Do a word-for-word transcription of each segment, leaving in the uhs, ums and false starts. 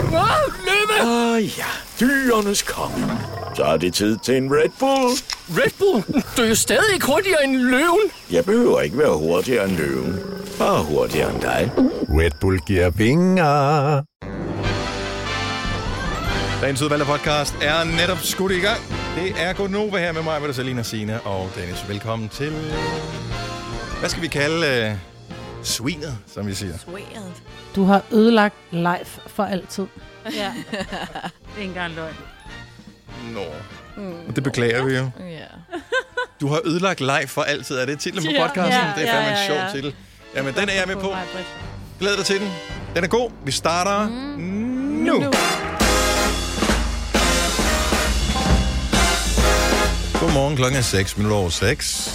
Løve! Åh oh, ja, dyrenes konge. Så er det tid til en Red Bull. Red Bull? Du er jo stadig ikke hurtigere end løven. Jeg behøver ikke være hurtigere end løven. Bare hurtigere end dig. Red Bull giver vinger. Dagens udvalgte podcast er netop skudt i gang. Det er Gonova her med mig, med Selina, Signe og Dennis. Velkommen til... Hvad skal vi kalde... Uh... Svinet, som vi siger. Svinet. Du har ødelagt live for altid. Ja. Det er ikke engang løgn. Nå. Mm. Det beklager vi jo. Ja. Du har ødelagt live for altid. Er det titlen på Ja. podcasten? Ja, Det er fandme ja, en ja, sjov ja. titel. Jamen, den er jeg med på. Glæd dig til den. Den er god. Vi starter mm. nu. nu. Godmorgen, klokken er seks minutter over seks.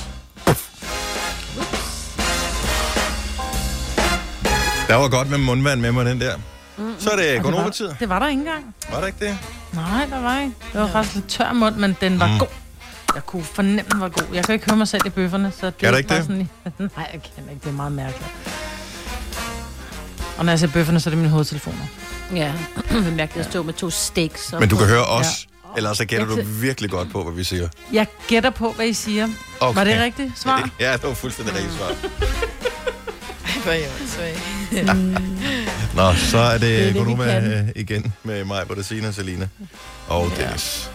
Der var godt med mundvand med mig, den der. Mm, Så er det Gonova-tid. Det var der ikke engang. Var det ikke det? Nej, der var ikke. Det var faktisk lidt tør mund, men den var mm. god. Jeg kunne fornemme, den var god. Jeg kan ikke høre mig selv i bøfferne, så det kan du ikke var det? sådan... Nej, jeg kan ikke. Det er meget mærkeligt. Og når jeg ser bøfferne, så er det mine hovedtelefoner. Ja, det er mærkeligt at stå med to steaks. Men du kan høre os, ja. Eller så gætter Jeg du kan- virkelig godt på, hvad vi siger. Jeg gætter på, hvad I siger. Okay. Var det rigtigt svar? Ja, det var fuldstændig rigtigt svar. Ej, hvor er jeg åndssvag. Nå, så er det, Det er det, vi Gonova kan. øh, igen med mig, Bodesina, Selina og Dennis.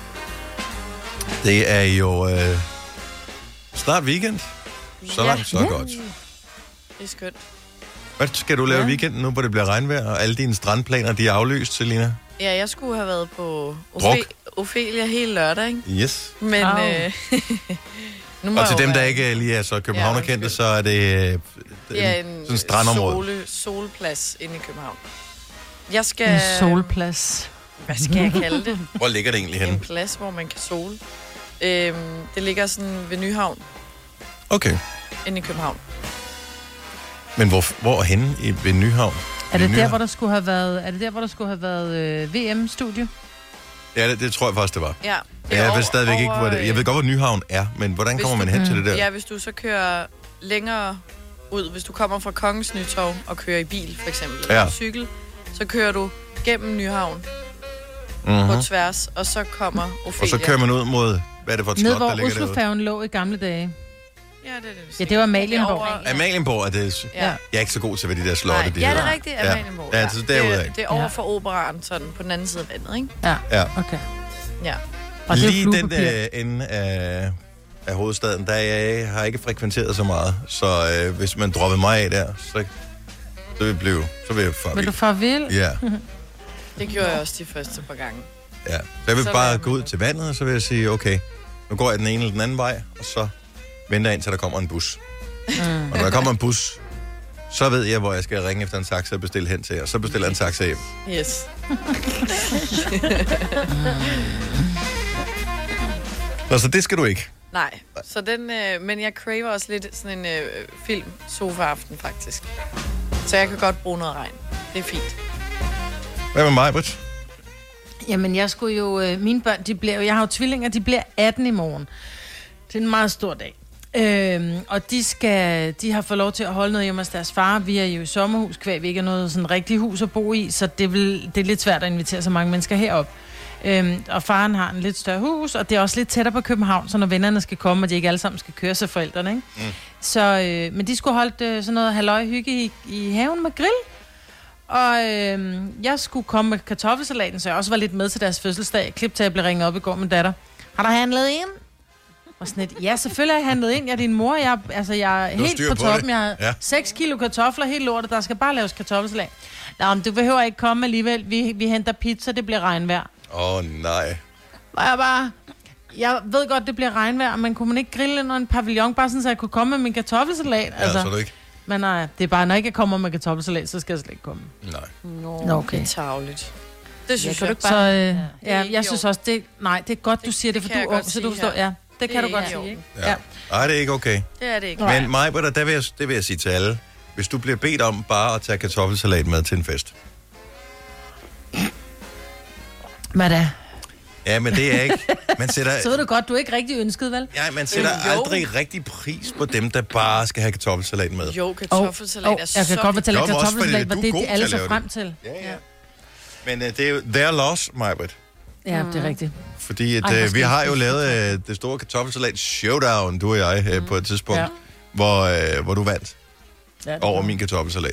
Det er jo øh, snart weekend. Så Ja. langt, så godt. Det er skønt. Hvad skal du lave i weekenden nu, hvor det bliver regnvejr, og alle dine strandplaner, de er aflyst, Selina? Ja, jeg skulle have været på Druk. Ophe- Ophelia hele lørdag, ikke? Yes. Men Au. øh, nu må Og til jeg jo dem, der være- ikke lige er så københavnerkendte, undskyld. så er det, øh, det Det er er en sådan et strandområde. sole, solplads inde i København. Jeg skal... En solplads. Hvad skal jeg kalde det? Hvor ligger det egentlig En henne? plads, hvor man kan sole. Øhm, det ligger sådan ved Nyhavn, Okay. inde i København. Men hvor, hvor henne i, ved Nyhavn? Er Ved det der, Nyhavn? hvor der skulle have været, er det der, hvor der skulle have været øh, V M-studie? Ja, det, det tror jeg faktisk, det var. Ja, det Jeg over- ved stadigvæk ikke, over, hvor det... Jeg ved godt, hvor Nyhavn er, men hvordan Hvis kommer man du- hen til det der? Ja, hvis du så kører længere ud, hvis du kommer fra Kongens Nytorv og kører i bil, for eksempel, eller Ja. på cykel, så kører du gennem Nyhavn Mm-hmm. på tværs, og så kommer Ophelia. Og så kører man ud mod... Hvad er det for et Ned, slot, der hvor ligger derude? Oslofærgen lå i gamle dage. Ja, det er det, du Ja, siger. det var Amalienborg. Det er over- Amalienborg er det... Ja. Jeg er ikke så god til, hvad de der slotte, Nej, de ja, det hedder. er rigtigt, Ja. Amalienborg. Ja, så derudad. Det, det er over Ja. for operaren, sådan på den anden side af vandet, ikke? Ja, Ja. okay. Ja. Og det er Lige den fluepapir. øh, ende af, af hovedstaden, der jeg har ikke frekventeret så meget. Så øh, hvis man droppede mig af der, så, så vil jeg blive... Så vil jeg far Vil du far vil? Ja, Det gjorde jeg også de første par gange. ja. Så jeg vil Så bare vil jeg gå ud med. til vandet, og så vil jeg sige, okay, nu går jeg den ene eller den anden vej, og så venter jeg ind, til der kommer en bus. Mm. Og når der kommer en bus, så ved jeg, hvor jeg skal ringe efter en taxa og bestille hen til, og så bestiller jeg en taxa hjem. Yes. Nå, så det skal du ikke. Nej, så den, øh, men jeg craver også lidt sådan en øh, film sofa-aften, faktisk. Så jeg kan godt bruge noget regn. Det er fint. Hvad med mig, Britt? Jamen, jeg skulle jo... Øh, mine børn, de bliver jo... Jeg har jo tvillinger, de bliver atten i morgen. Det er en meget stor dag. Øhm, og de skal... De har fået lov til at holde noget hjemme hos deres far. Vi er jo i sommerhus, kvæg vi ikke er noget sådan rigtigt hus at bo i, så det, vil, det er lidt svært at invitere så mange mennesker herop. Øhm, og faren har en lidt større hus, og det er også lidt tættere på København, så når vennerne skal komme, og de ikke alle sammen skal køre sig forældrene, ikke? Mm. Så, øh, men de skulle holde øh, sådan noget halløj hygge i, i haven med grill. Og øh, jeg skulle komme med kartoffelsalaten, så jeg også var lidt med til deres fødselsdag. Klip til, at jeg blev ringet op i går med datter. Har der handlet ind? Og sådan et, ja, selvfølgelig har jeg handlet ind. Jeg er din mor. Jeg, altså, jeg er Du har helt styr på på toppen. det. Jeg har Ja. seks kilo kartofler, helt lortet. Der skal bare laves kartoffelsalat. Nå, men du behøver ikke komme alligevel. Vi, vi henter pizza, det bliver regnvejr. Åh, oh, nej. Og jeg bare... Jeg ved godt, det bliver regnvejr, men kunne man ikke grille ind under en pavillon, bare sådan, så jeg kunne komme med min kartoffelsalat? Ja, altså. så er du ikke. Men nej, det er bare, når jeg ikke kommer med kartoffelsalat, så skal jeg slet ikke komme. Nej. Nå, Nå, okay. det er tarveligt. Det synes Ja, jeg. Så øh, ja, er ikke jeg i synes orden. også, det, nej, det er godt, du siger det, for det du kan er jeg ung, godt så du sige forstår, her. ja. Det, Det kan er du godt ikke i sige, orden. ikke? Ja. Ej, det er ikke okay. Det er det ikke. Men mig, der vil jeg, det vil jeg sige til alle. Hvis du bliver bedt om bare at tage kartoffelsalat med til en fest. Hvad da? Ja, men det er ikke... Man sætter, Så ved du godt, du er ikke rigtig ønsket, vel? ja, man sætter Jo. aldrig rigtig pris på dem, der bare skal have kartoffelsalat med. Jo, kartoffelsalat Oh, er oh, så... jeg kan godt fortælle, Nå, at men også fordi kartoffelsalat var du er det, god de til alle at så lave frem det. til. Ja, ja. Men uh, det er jo their loss, Majbrit. Ja, det er rigtigt. Fordi at, Ej, uh, vi har jo lavet uh, det store kartoffelsalat showdown, du og jeg, uh, på et tidspunkt, Ja. hvor, uh, hvor du vandt Ja, det over var- min kartoffelsalat.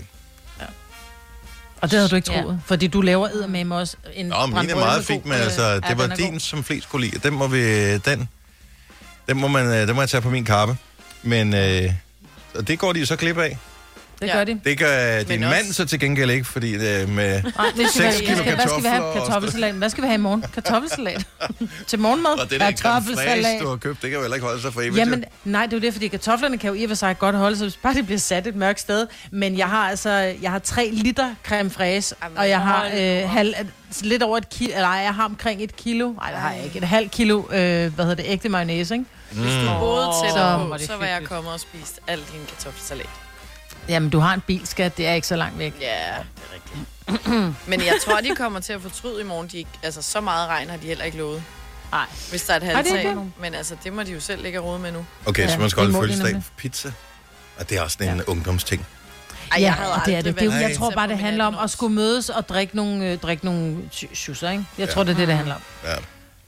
Og det havde du ikke Ja. troet, fordi du laver eddermame også en Nå, min er brandbrød meget med fint, god, men øh, altså, ja, det var den er din, god. som flest kunne lide. Den må vi, den, den må man, øh, den må jeg tage på min kappe. Men øh, og det går de jo så glip af. Det Ja. gør de. Det gør din også- mand så til gengæld ikke, fordi øh, med Nej, det skal seks være, kilo hvad, skal, hvad skal vi have? kartofler og- Kartoffelsalat. Hvad skal vi have i morgen? Kartoffelsalat. Til morgenmad? og det der creme Kartoffelsalat. fraiche, du har købt, det kan jo heller ikke holde sig for evigt. Jamen, nej, det er jo det, fordi kartoflerne kan jo i og for sig godt holde sig, hvis bare det bliver sat et mørkt sted. Men jeg har altså, jeg har tre liter creme fraiche, Jamen, og jeg har hold øh, halv, lidt over et kilo, eller ej, jeg har omkring et kilo, nej, det har jeg ikke, et halvt kilo, øh, hvad hedder det, ægte mayonnaise, ikke? Hvis du boede Så tættere var på, det så var jeg hyggeligt. kommet og spist al din kartoffelsalat. Jamen, du har en bil, skat, det er ikke så langt væk. Ja, det er rigtigt. Men jeg tror, de kommer til at fortryde i morgen. De ikke, altså, så meget regn har de heller ikke lovet. Nej. Hvis der er et det halvt ikke tag. det? Men altså, det må de jo selv ligge og rode med nu. Okay, så Ja, man skal holde det må de fødselsdag nemlig. for pizza. Og det er også en ungdomsting. Ej, Ja, jeg havde og det er aldrig det. det er, jo- været jeg til tror pizza bare, på det min handler om atten at skulle mødes og drikke nogle, øh, drikke nogle schusser, ikke? Jeg tror, det er det, det handler om. Ja.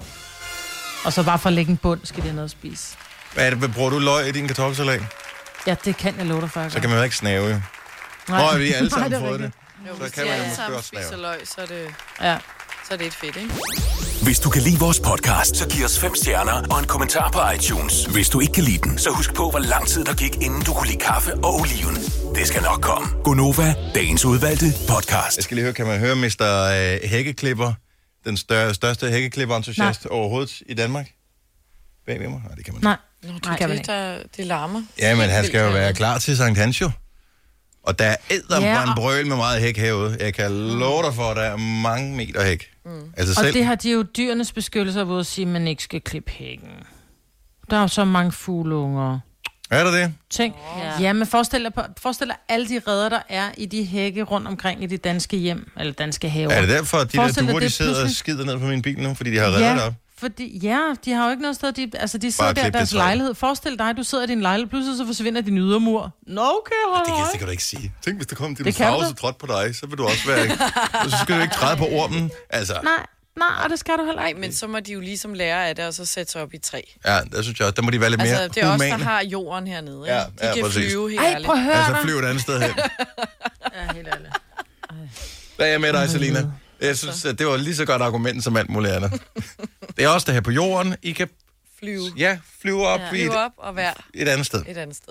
Og så bare for at lægge en bund, skal det have noget at spise. Hvad er det, hvad bruger du løg i din kartoffelsalat? Ja, det kan jeg love dig for. Så kan man jo ikke snave, jo. Nej. Nå, vi alle sammen Nej, det er fået det. rigtigt. Jo, Så hvis kan de man jo alle måske sammen også spiser snave. løg, så er det, Ja. så er det et fedt, ikke? Hvis du kan lide vores podcast, så giv os fem stjerner og en kommentar på iTunes. Hvis du ikke kan lide den, så husk på, hvor lang tid der gik, inden du kunne lide kaffe og oliven. Det skal nok komme. Gonova, dagens udvalgte podcast. Jeg skal lige høre, kan man høre mister øh, Hækkeklipper, den større, største hækkeklipper-entusiast overhovedet i Danmark? Bag ved mig? Nej, det kan man Nej, Nå, det, Nej, kan man det, der, det larmer. Ja, men Helt han skal jo vildt være herinde. klar til Sankt Hans jo. Og der er eddermame Ja, en og- brøl med meget hæk herude. Jeg kan love dig for, at der er mange meter hæk. Mm. Altså og selv... det har de jo dyrenes beskyttelse ved at sige, at man ikke skal klippe hækken. Der er jo så mange fugleunger. Er der det? Tænk. Ja. ja, men forestil dig, på, forestil dig alle de redder, der er i de hække rundt omkring i de danske hjem, eller danske haver. Er det derfor, at de der Forestil dig duer, de det sidder og pludselig- skider ned på min bil nu, fordi de har reddet ja, det op? fordi, ja, de har jo ikke noget sted, de, altså de sidder der i klip det deres træ. lejlighed. Forestil dig, du sidder i din lejlighed, pludselig så forsvinder din ydermur. Nå, okay, hold Det kan, øje. det kan du ikke sige. Tænk, hvis der kom en Det kan dinosaurus du. og trådte på dig, så vil du også være... så skal du ikke træde på ormen. Altså, Nej, nej, og det skal du heller Nej, ikke. men så må de jo ligesom lære af det, og så sætte sig op i træ. ja, der synes jeg også, der må de være lidt mere Altså, det er os, der humane. har jorden hernede, ikke? Ja, De ja, kan præcis. flyve helt Ej, ærligt. prøv at høre Altså, dig. flyv et andet sted hen. Ja, helt ærligt. Hvad er jeg med dig, Selina? Jeg synes, at det var lige så godt argument som alt muligt andet. Det er også der her på jorden. I kan Flyve. ja, flyve op, Ja. i Flyve et, op og være et andet sted. et andet sted.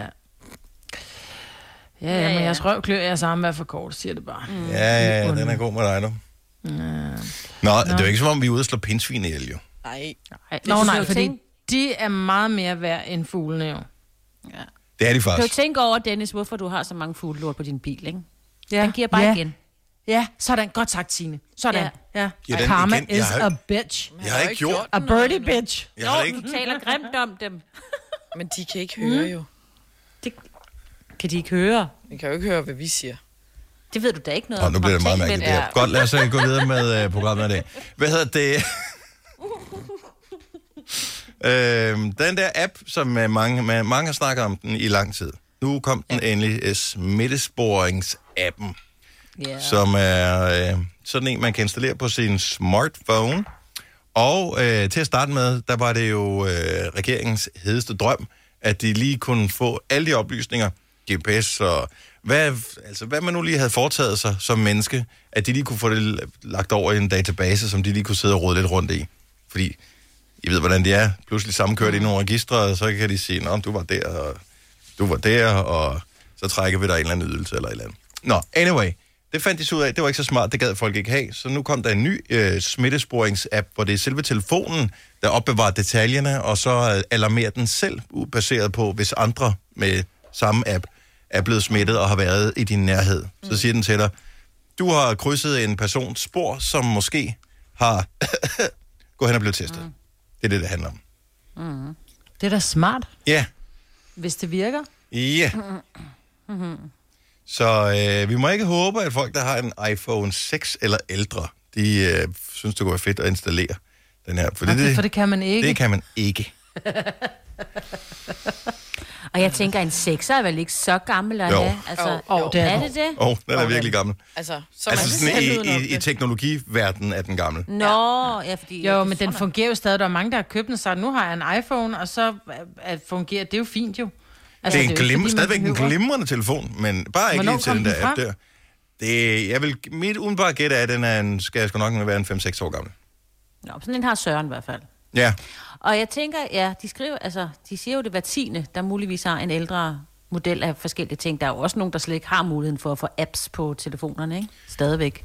Ja, ja, men jeres røv klør jeres arme er for kort, siger det bare. Mm. Ja, ja, ja, den er god med dig nu. Nå, det er jo ikke som om, vi er ude og slå pindsvin ihjel, jo. Nej. Nå, du nej, kan jo fordi tænke- de er meget mere værd end fuglene jo. Det er de Du kan jo faktisk. tænke over, Dennis, hvorfor du har så mange fuglelort på din bil, ikke? Ja. Den giver bare ja. igen. Ja, sådan. Godt sagt, Signe. Sådan. Ja. Giver den Karma igen? Jeg is har- a bitch. Jeg har ikke gjort... A birdie bitch. Jeg har ikke... Du taler grimt om dem. Men de kan ikke høre jo. Det kan de ikke høre. De kan jo ikke høre, hvad vi siger. Det ved du da ikke noget Nå, om. nu bliver det meget Tænk, mærkeligt. men- Det er. Godt, lad os uh, gå videre med uh, programmet i dag. Hvad hedder det? øhm, den der app, som uh, mange, man, mange har snakket om den i lang tid. Nu kom den endelig, uh, smittesporings-appen, Ja. som er uh, sådan en, man kan installere på sin smartphone. Og uh, til at starte med, der var det jo uh, regeringens hedeste drøm, at de lige kunne få alle de oplysninger, G P S og hvad, altså, hvad man nu lige havde foretaget sig som menneske, at de lige kunne få det lagt over i en database, som de lige kunne sidde og rode lidt rundt i. Fordi, I ved, hvordan det er. Pludselig sammenkørt mm. i nogle registre, og så kan de sige, nå, du var der, og du var der, og så trækker vi dig en eller anden ydelse eller et eller andet. Nå, anyway, det fandt de så ud af, det var ikke så smart, det gad folk ikke have, så nu kom der en ny øh, smittesporings-app, hvor det er selve telefonen, der opbevarer detaljerne, og så øh, alarmerer den selv, baseret på, hvis andre med samme app er blevet smittet og har været i din nærhed. Mm. Så siger den til dig, du har krydset en persons spor, som måske har gået hen og blevet testet. Mm. Det er det, det handler om. Mm. Det er da smart, Ja, hvis det virker. ja. Mm-hmm. Så øh, vi må ikke håbe, at folk, der har en iPhone seks eller ældre, de øh, synes, det kunne være fedt at installere den her. For, Okay, for det kan man ikke. Det kan man ikke. Og jeg tænker, en sekser er vel ikke så gammel at Jo. have? Altså, Jo, jo, det er er den. det det? Åh, oh, den er virkelig gammel. Altså, så Altså man sådan selv i, udelukke i, i det. teknologiverdenen er den gammel. Nå, ja, fordi... Jo, men den fungerer jo stadig. Der er mange, der har købt den, så nu har jeg en iPhone, og så at fungerer det er jo fint jo. Altså, Det er en jo ikke, glim, fordi man stadigvæk en behøver- glimrende telefon, men bare ikke Hvornår lige til kom den den der app frem? der. Det, jeg vil, mit udenbare gæt er, at den er en, skal jeg sgu nok være en fem seks år gammel. Nå, sådan en har Søren i hvert fald. Ja, Og jeg tænker, ja, de skriver, altså, de siger jo det hver tiende, der muligvis har en ældre model af forskellige ting. Der er jo også nogen, der slet ikke har muligheden for at få apps på telefonerne, ikke? Stadigvæk.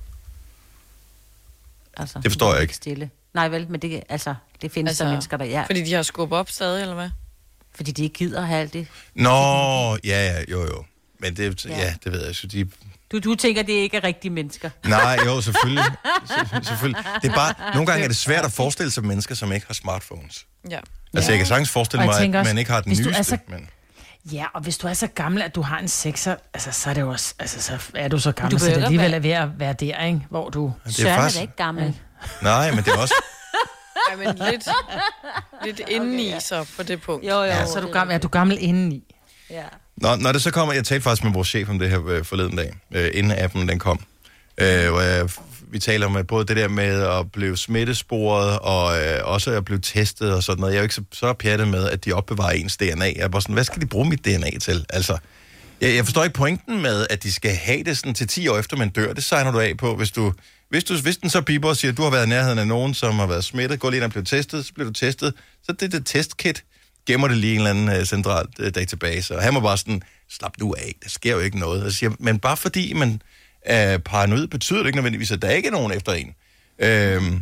Altså, Det forstår jeg ikke. Stille. Nej vel, men det, altså, det findes altså, der mennesker, der ja. Fordi de har skubbet op stadig, eller hvad? Fordi de ikke gider at have alt det. nå, ja, ja, jo, jo. Men det, ja, Ja. det ved jeg. Så de, Du, du tænker, det ikke er rigtige mennesker. nej, jo, selvfølgelig. Selv- selvfølgelig. Det er bare, nogle gange er det svært at forestille sig mennesker, som ikke har smartphones. Ja. Altså, jeg kan sagtens forestille Og jeg mig, tænker at også, man ikke har den hvis du er nyeste. så- Men, Ja, og hvis du er så gammel, at du har en sekser, altså, så er det jo også, altså, så er du så gammel, Du så det behøver alligevel være- er ved at være der, ikke? Hvor du... det Søren er faktisk- da ikke gammel. nej, men det er også... Ej, men lidt, lidt indeni så på det punkt. Jo, jo. Ja, så er du gammel, er du gammel indeni. Ja. Nå, når det så kommer, jeg talte faktisk med vores chef om det her øh, forleden dag, øh, inden appen den kom. Øh, hvor jeg, vi taler om øh, både det der med at blive smittesporet, og øh, også at blive testet og sådan noget. Jeg er jo ikke så, så pjattet med, at de opbevarer ens D N A. Jeg er bare sådan, hvad skal de bruge mit D N A til? Altså, jeg, jeg forstår ikke pointen med, at de skal have det sådan til ti år efter, man dør. Det signer du af på, hvis du... Hvis, du, hvis den så piper og siger, at du har været i nærheden af nogen, som har været smittet, gå lige ind og blive testet, så bliver du testet. Så det er det testkit, gemmer det lige i en eller anden uh, central uh, database. Og han var bare sådan, slap nu af, der sker jo ikke noget. Jeg siger, men bare fordi man er paranoid, betyder det ikke nødvendigvis, at der ikke er nogen efter en. Øhm,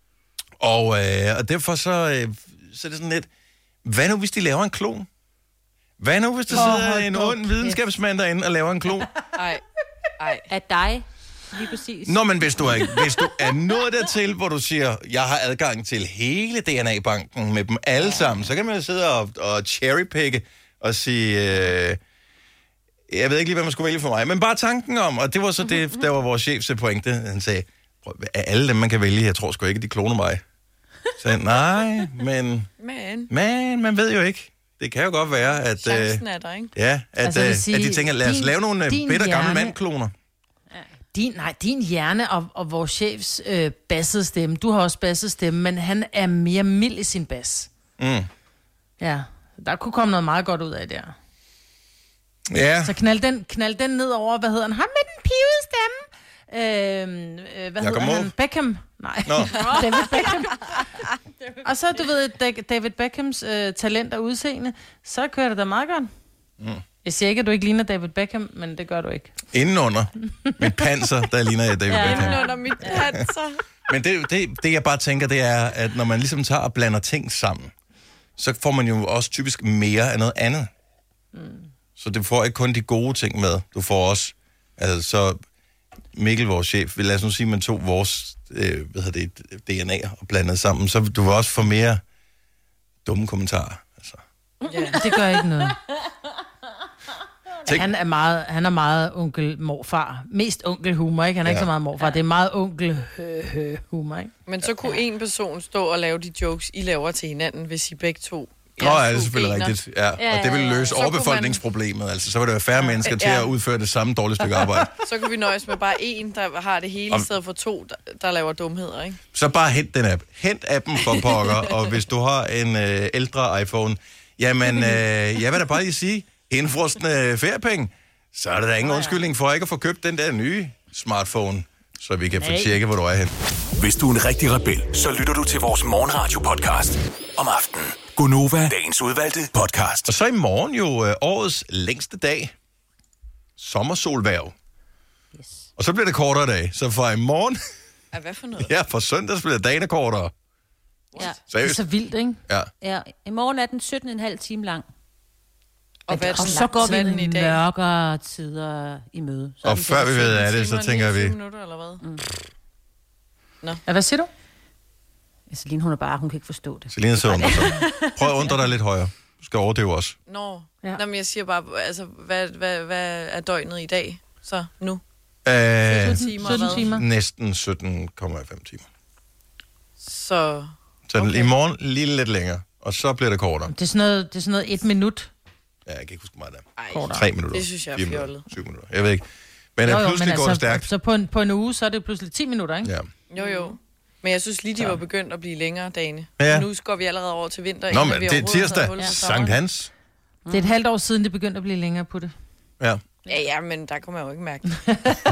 og, øh, og derfor så, øh, så er det sådan lidt, hvad nu hvis de laver en klon? Hvad nu hvis der Åh, sidder hold en da ond kæft. videnskabsmand derinde og laver en klon? Ej, ej. Af dig, lige præcis. Nå, men hvis du, er, hvis du er nået dertil, hvor du siger, jeg har adgang til hele D N A-banken med dem alle sammen, så kan man jo sidde og, og cherrypicke og sige, øh, jeg ved ikke lige, hvad man skulle vælge for mig, men bare tanken om, og det var så det, der var vores chefs pointe, han sagde, af alle dem, man kan vælge, jeg tror sgu ikke, de kloner mig. Så jeg, nej, men, Men men man ved jo ikke. Det kan jo godt være, at, øh, chancen er der, ikke? ja, at, Altså, jeg vil øh, sige, at de tænker, lad os din- lave nogle øh, din bitter gamle hjerne- mandkloner. Din, nej, din hjerne og, og vores chefs øh, bassede stemme, du har også basset stemme, men han er mere mild i sin bas. Mm. Ja, der kunne komme noget meget godt ud af det her. Ja, Så knald den, knald den ned over, hvad hedder han? Ham med den pivede stemme. Øh, øh, hvad Jacob hedder han? Måb? Beckham? Nej, Nå. David Beckham. Og så, du ved, Da- David Beckhams øh, talent og udseende, så kører det da meget godt. Mm. Jeg siger ikke, at du ikke ligner David Beckham, men det gør du ikke. indenunder mit panser, der ligner jeg David Beckham. Inden under mit panser. Men det, det, det, jeg bare tænker, det er, at når man ligesom tager og blander ting sammen, så får man jo også typisk mere af noget andet. Mm. Så du får ikke kun de gode ting med. Du får også, altså så Mikkel, vores chef, lad os nu sige, at man tog vores øh, hvad hedder det, D N A og blandede sammen, så du vil også få mere dumme kommentarer. Altså. Ja. Det gør ikke noget. Tænk- Han er meget, han er meget onkel morfar. Mest onkel humor, ikke? Han er ja. ikke så meget morfar. Det er meget onkel øh, øh, humor, ikke? Men så kunne en person stå og lave de jokes, I laver til hinanden, hvis I begge to... Nå, ja, det er selvfølgelig gener. rigtigt. Ja. Ja, Og det vil ja, ja. løse Så kunne overbefolkningsproblemet. Altså, så vil der være færre mennesker til Ja. at udføre det samme dårlige stykke arbejde. Så kan vi nøjes med bare en, der har det hele, Om- i stedet for to, der, der laver dumheder, ikke? Så bare hent den app. Hent appen for pokker, og hvis du har en øh, ældre iPhone, jamen, øh, jeg vil da bare lige sige, indfrostende feriepenge, så er der da ingen undskyldning for ikke at få købt den der nye smartphone, så vi kan få tjekket, hvor du er hen. Hvis du er en rigtig rebel, så lytter du til vores morgenradio-podcast om aftenen. Gonova, dagens udvalgte podcast. Og så i morgen jo øh, årets længste dag, sommersolværv. Yes. Og så bliver det kortere dag, så fra i morgen, Ja, hvad for noget? ja, fra søndag, så bliver dagene kortere. Ja. Det er Seriøst? så vildt, ikke? Ja. Ja, i morgen er den sytten komma fem time lang. Og, hvad er Og den så går vi lang i dag? mørkere tider i møde. Så er Og den før vi ved af det, sytten så timer og tænker vi, niogtyve minutter, eller hvad? Mm. Ja, hvad siger du? Celine, hun er bare, hun kan ikke forstå det. Selina sidder under sig. Prøv at undre dig lidt højere. Du skal overdøve os. Nå, Ja. ja. Nå, men jeg siger bare, altså, hvad, hvad, hvad er døgnet i dag? Så nu? Øh, sytten timer, sytten hvad? timer. næsten sytten komma fem timer. Så... Så okay. Okay. i morgen lige lidt længere, og så bliver det kortere. Det er sådan noget, det er sådan noget et minut. Ja, jeg kan ikke huske meget af. Ej, Tre minutter. det synes jeg er fire minutter, fjollet. syv minutter. Jeg ved ikke. Men Jo, jo, pludselig men går altså, det stærkt. Så på en, på en uge, så er det pludselig ti minutter, ikke? Ja. Jo, jo. Men jeg synes lige, de var begyndt at blive længere dagene. Ja. Nu går vi allerede over til vinter. Nå, inden men vi det er overhovedet har tirsdag. hul på Sankt sommeren. Hans. Det er et halvt år siden, det begyndte at blive længere på det. Ja. Ja, ja, men der kunne man jo ikke mærke det.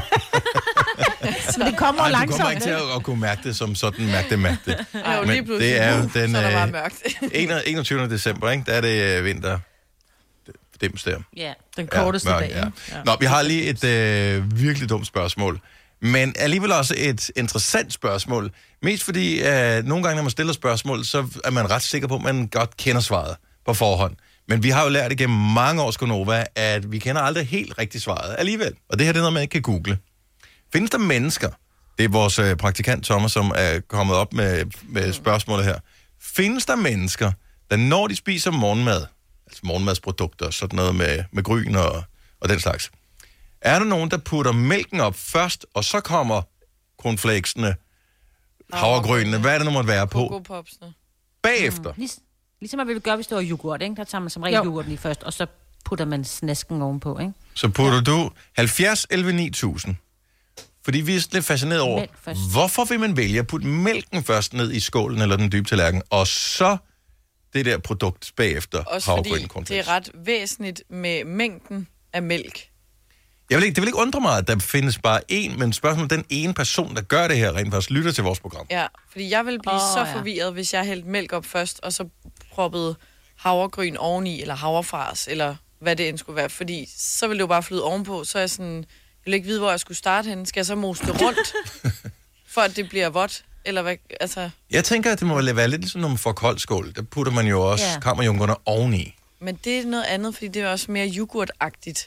Men det kommer Ej, du langsomt, kommer ikke til at, at kunne mærke det som sådan, mærke det, mærke det. Jo, lige Men pludselig, det er jo uh, den så er der bare øh, mørkt. enogtyvende december, ikke? Der er det øh, vinter. Dims der. Ja. Den korteste mørk, dag, ja. ikke? Ja. Nå, vi har lige et øh, virkelig dumt spørgsmål. Men alligevel også et interessant spørgsmål. Mest fordi, øh, nogle gange, når man stiller spørgsmål, så er man ret sikker på, at man godt kender svaret på forhånd. Men vi har jo lært igennem mange års Gonova, at vi kender aldrig helt rigtigt svaret alligevel. Og det her det er noget, man ikke kan google. Findes der mennesker, det er vores øh, praktikant Thomas, som er kommet op med, med spørgsmålet her. Findes der mennesker, der når de spiser morgenmad, altså morgenmadsprodukter, sådan noget med, med gryn og, og den slags, er der nogen, der putter mælken op først, og så kommer cornflakesene, havregrynene, hvad er det nu måtte være på, Kokopopsene. bagefter? Lig, ligesom man ville gøre, hvis det var yoghurt, ikke? Der tager man som regel Jo. yoghurt lige først, og så putter man snasken ovenpå, ikke? Så putter du halvfjerds elleve ni tusind. Fordi vi er lidt fascineret over, Mælk først. hvorfor vil man vælge at putte mælken først ned i skålen eller den dybe tallerken, og så det der produkt bagefter, Også havregryn, fordi det cornflakes. er ret væsentligt med mængden af mælk. Jeg vil ikke, det vil ikke undre mig, at der findes bare én, men spørgsmålet er den ene person, der gør det her, rent faktisk lytter til vores program. Ja, fordi jeg ville blive Åh, så ja. forvirret, hvis jeg hældte mælk op først, og så proppede havregryn oveni, eller havrefars, eller hvad det end skulle være. Fordi så ville det jo bare flyde ovenpå, så er jeg sådan, jeg ville ikke vide, hvor jeg skulle starte henne. Skal jeg så mose det rundt, for at det bliver vådt? Eller hvad, altså... Jeg tænker, at det må være lidt ligesom, når man får kold skål. Der putter man jo også Ja. kammerjunkerne oveni. Men det er noget andet, fordi det er også mere yoghurtagtigt.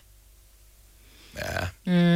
Ja.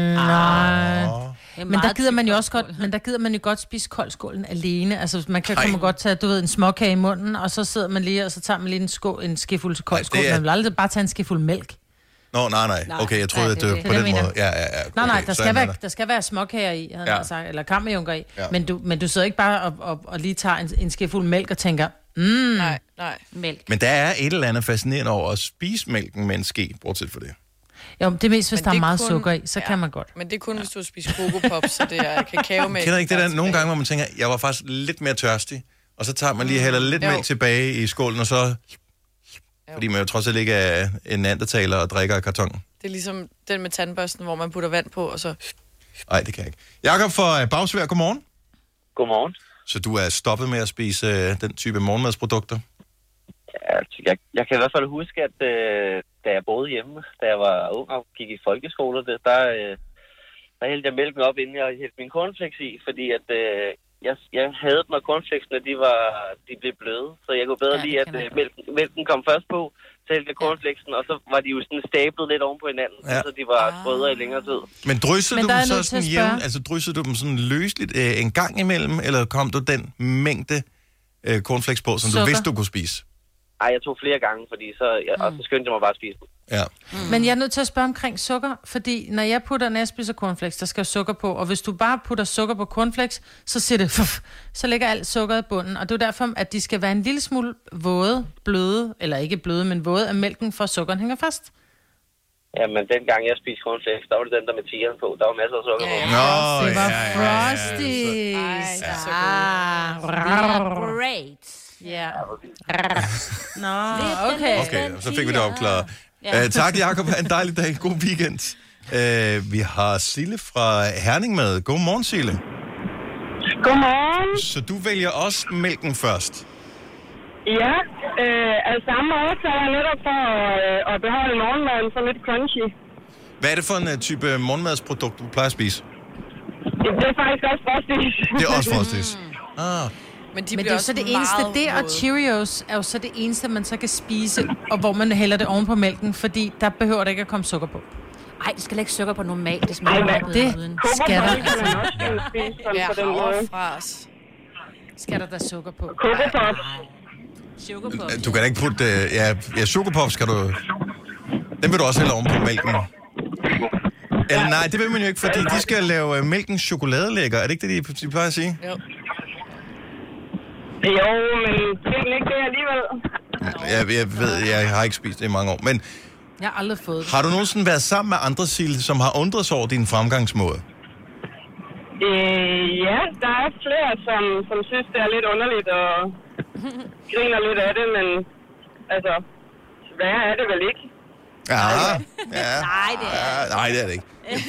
Men der gider man jo også godt, men der gider man jo godt spise koldskålen alene. Altså man kan Ej. komme godt tage, du ved, en småkage i munden, og så sidder man lige, og så tager man lige en, skål, en skefuld til koldskål. er- Man vil aldrig bare tage en skefuld mælk. Nå, nej, nej. Nej. Okay, jeg troede, Nej, at det er det det. på Det er den det, jeg måde... Ja, ja, ja. Nej, nej, Okay, der så skal, er være, man der skal være småkager i, havde Ja. ja. sagt, eller kammerjunker i. Ja. Ja. Men, du, men du sidder ikke bare og, og, og lige tager en, en skefuld mælk og tænker, mm, Nej, nej. Mælk. Men der er et eller andet fascinerende over at spise mælken med en ske, bortset for det. jo, det er mest, hvis Men der er det er meget kun- sukker i, så ja. kan man godt. Men det er kun, hvis du har spist kokopops, så det er kakao med. Kender ikke det der nogle gange, hvor man tænker, jeg var faktisk lidt mere tørstig, og så tager man lige hælder lidt Jo. mælk tilbage i skålen, og så... Fordi man jo trods alt ikke er en neandertaler og drikker af karton. Det er ligesom den med tandbørsten, hvor man putter vand på, og så... Nej, det kan jeg ikke. Jakob fra øh, Bagsvær, godmorgen. Godmorgen. Så du er stoppet med at spise øh, den type morgenmadsprodukter? Altså, jeg, jeg kan i hvert fald huske, at øh, da jeg boede hjemme, da jeg var ung og gik i folkeskole, det, der, øh, der hældte jeg mælken op, inden jeg hældte min cornflakes i, fordi at, øh, jeg, jeg havde når cornflakesene de var, de blev bløde, så jeg kunne bedre Ja, ja, det lide, at kender øh, jeg mælken, mælken kom først på, så hældte jeg cornflakesen, og så var de jo sådan stablet lidt oven på hinanden, Ja. så de var sprødere i længere tid. Men dryssede Men du der dem er jeg så nødt til sådan at jævn, spørge. altså dryssede du dem sådan løsligt øh, en gang imellem, eller kom du den mængde øh, cornflakes på, som Sukker. du vidste, du kunne spise? Ej, jeg tog flere gange, fordi så, jeg, og så skyndte jeg mig bare at spise dem. Ja. Mm. Men jeg er nødt til at spørge omkring sukker, fordi når jeg putter, når jeg spiser cornflakes, der skal jo sukker på, og hvis du bare putter sukker på cornflakes, så siger det, fuff, så ligger alt sukkeret i bunden, og det er derfor, at de skal være en lille smule våde, bløde, eller ikke bløde, men våde af mælken, for sukkeren hænger fast. Ja, men dengang jeg spiste cornflakes, der var det den der med tigeren på. Der var masser af sukker på. Ja, ja. Nå, Det var ja, ja, ja, ja. Frosties. Ej, så Ah, Great. ja. Nå, okay. Okay, så fik vi det opklaret. Ja. Uh, tak, Jacob. Ha' en dejlig dag. God weekend. Uh, vi har Sille fra Herning med. Godmorgen, Sille. Godmorgen. Så du vælger også mælken først? Ja, øh, af samme årsag netop for øh, at beholde morgenmaden så lidt crunchy. Hvad er det for en uh, type morgenmadsprodukt, du plejer at spise? Det er faktisk også Frosties. Det er også Frosties. Ah. Men de Men det bliver er jo også så det eneste, meget det og våde. Cheerios er jo så det eneste, man så kan spise, og hvor man hælder det oven på mælken, fordi der behøver der ikke at komme sukker på. Ej, det skal da ikke sukker på normalt. Det smager meget bedre Det uden. skal der, Kokopop kan man også gerne spise sådan Ja, på den måde. havrefras. skal der da sukker på. Kokopop. Sukkerpop. Du kan da ikke putte... Uh, ja, ja, chokopops skal du... Den vil du også hælde oven på mælken. Eller nej, det vil man jo ikke, fordi de skal lave uh, mælken chokoladelækker. Er det ikke det, de, de plejer at sige? Jo. Jo, men det er ikke det alligevel. Jeg, jeg ved, jeg har ikke spist det i mange år. Men Jeg har aldrig fået det. Har du nogensinde været sammen med andre, Sille, som har undret sig over din fremgangsmåde? Øh, ja, der er flere, som, som synes, det er lidt underligt og griner lidt af det, men altså, værre er det vel ikke? Ja, ja. Nej, det er ja, nej, det er det ikke.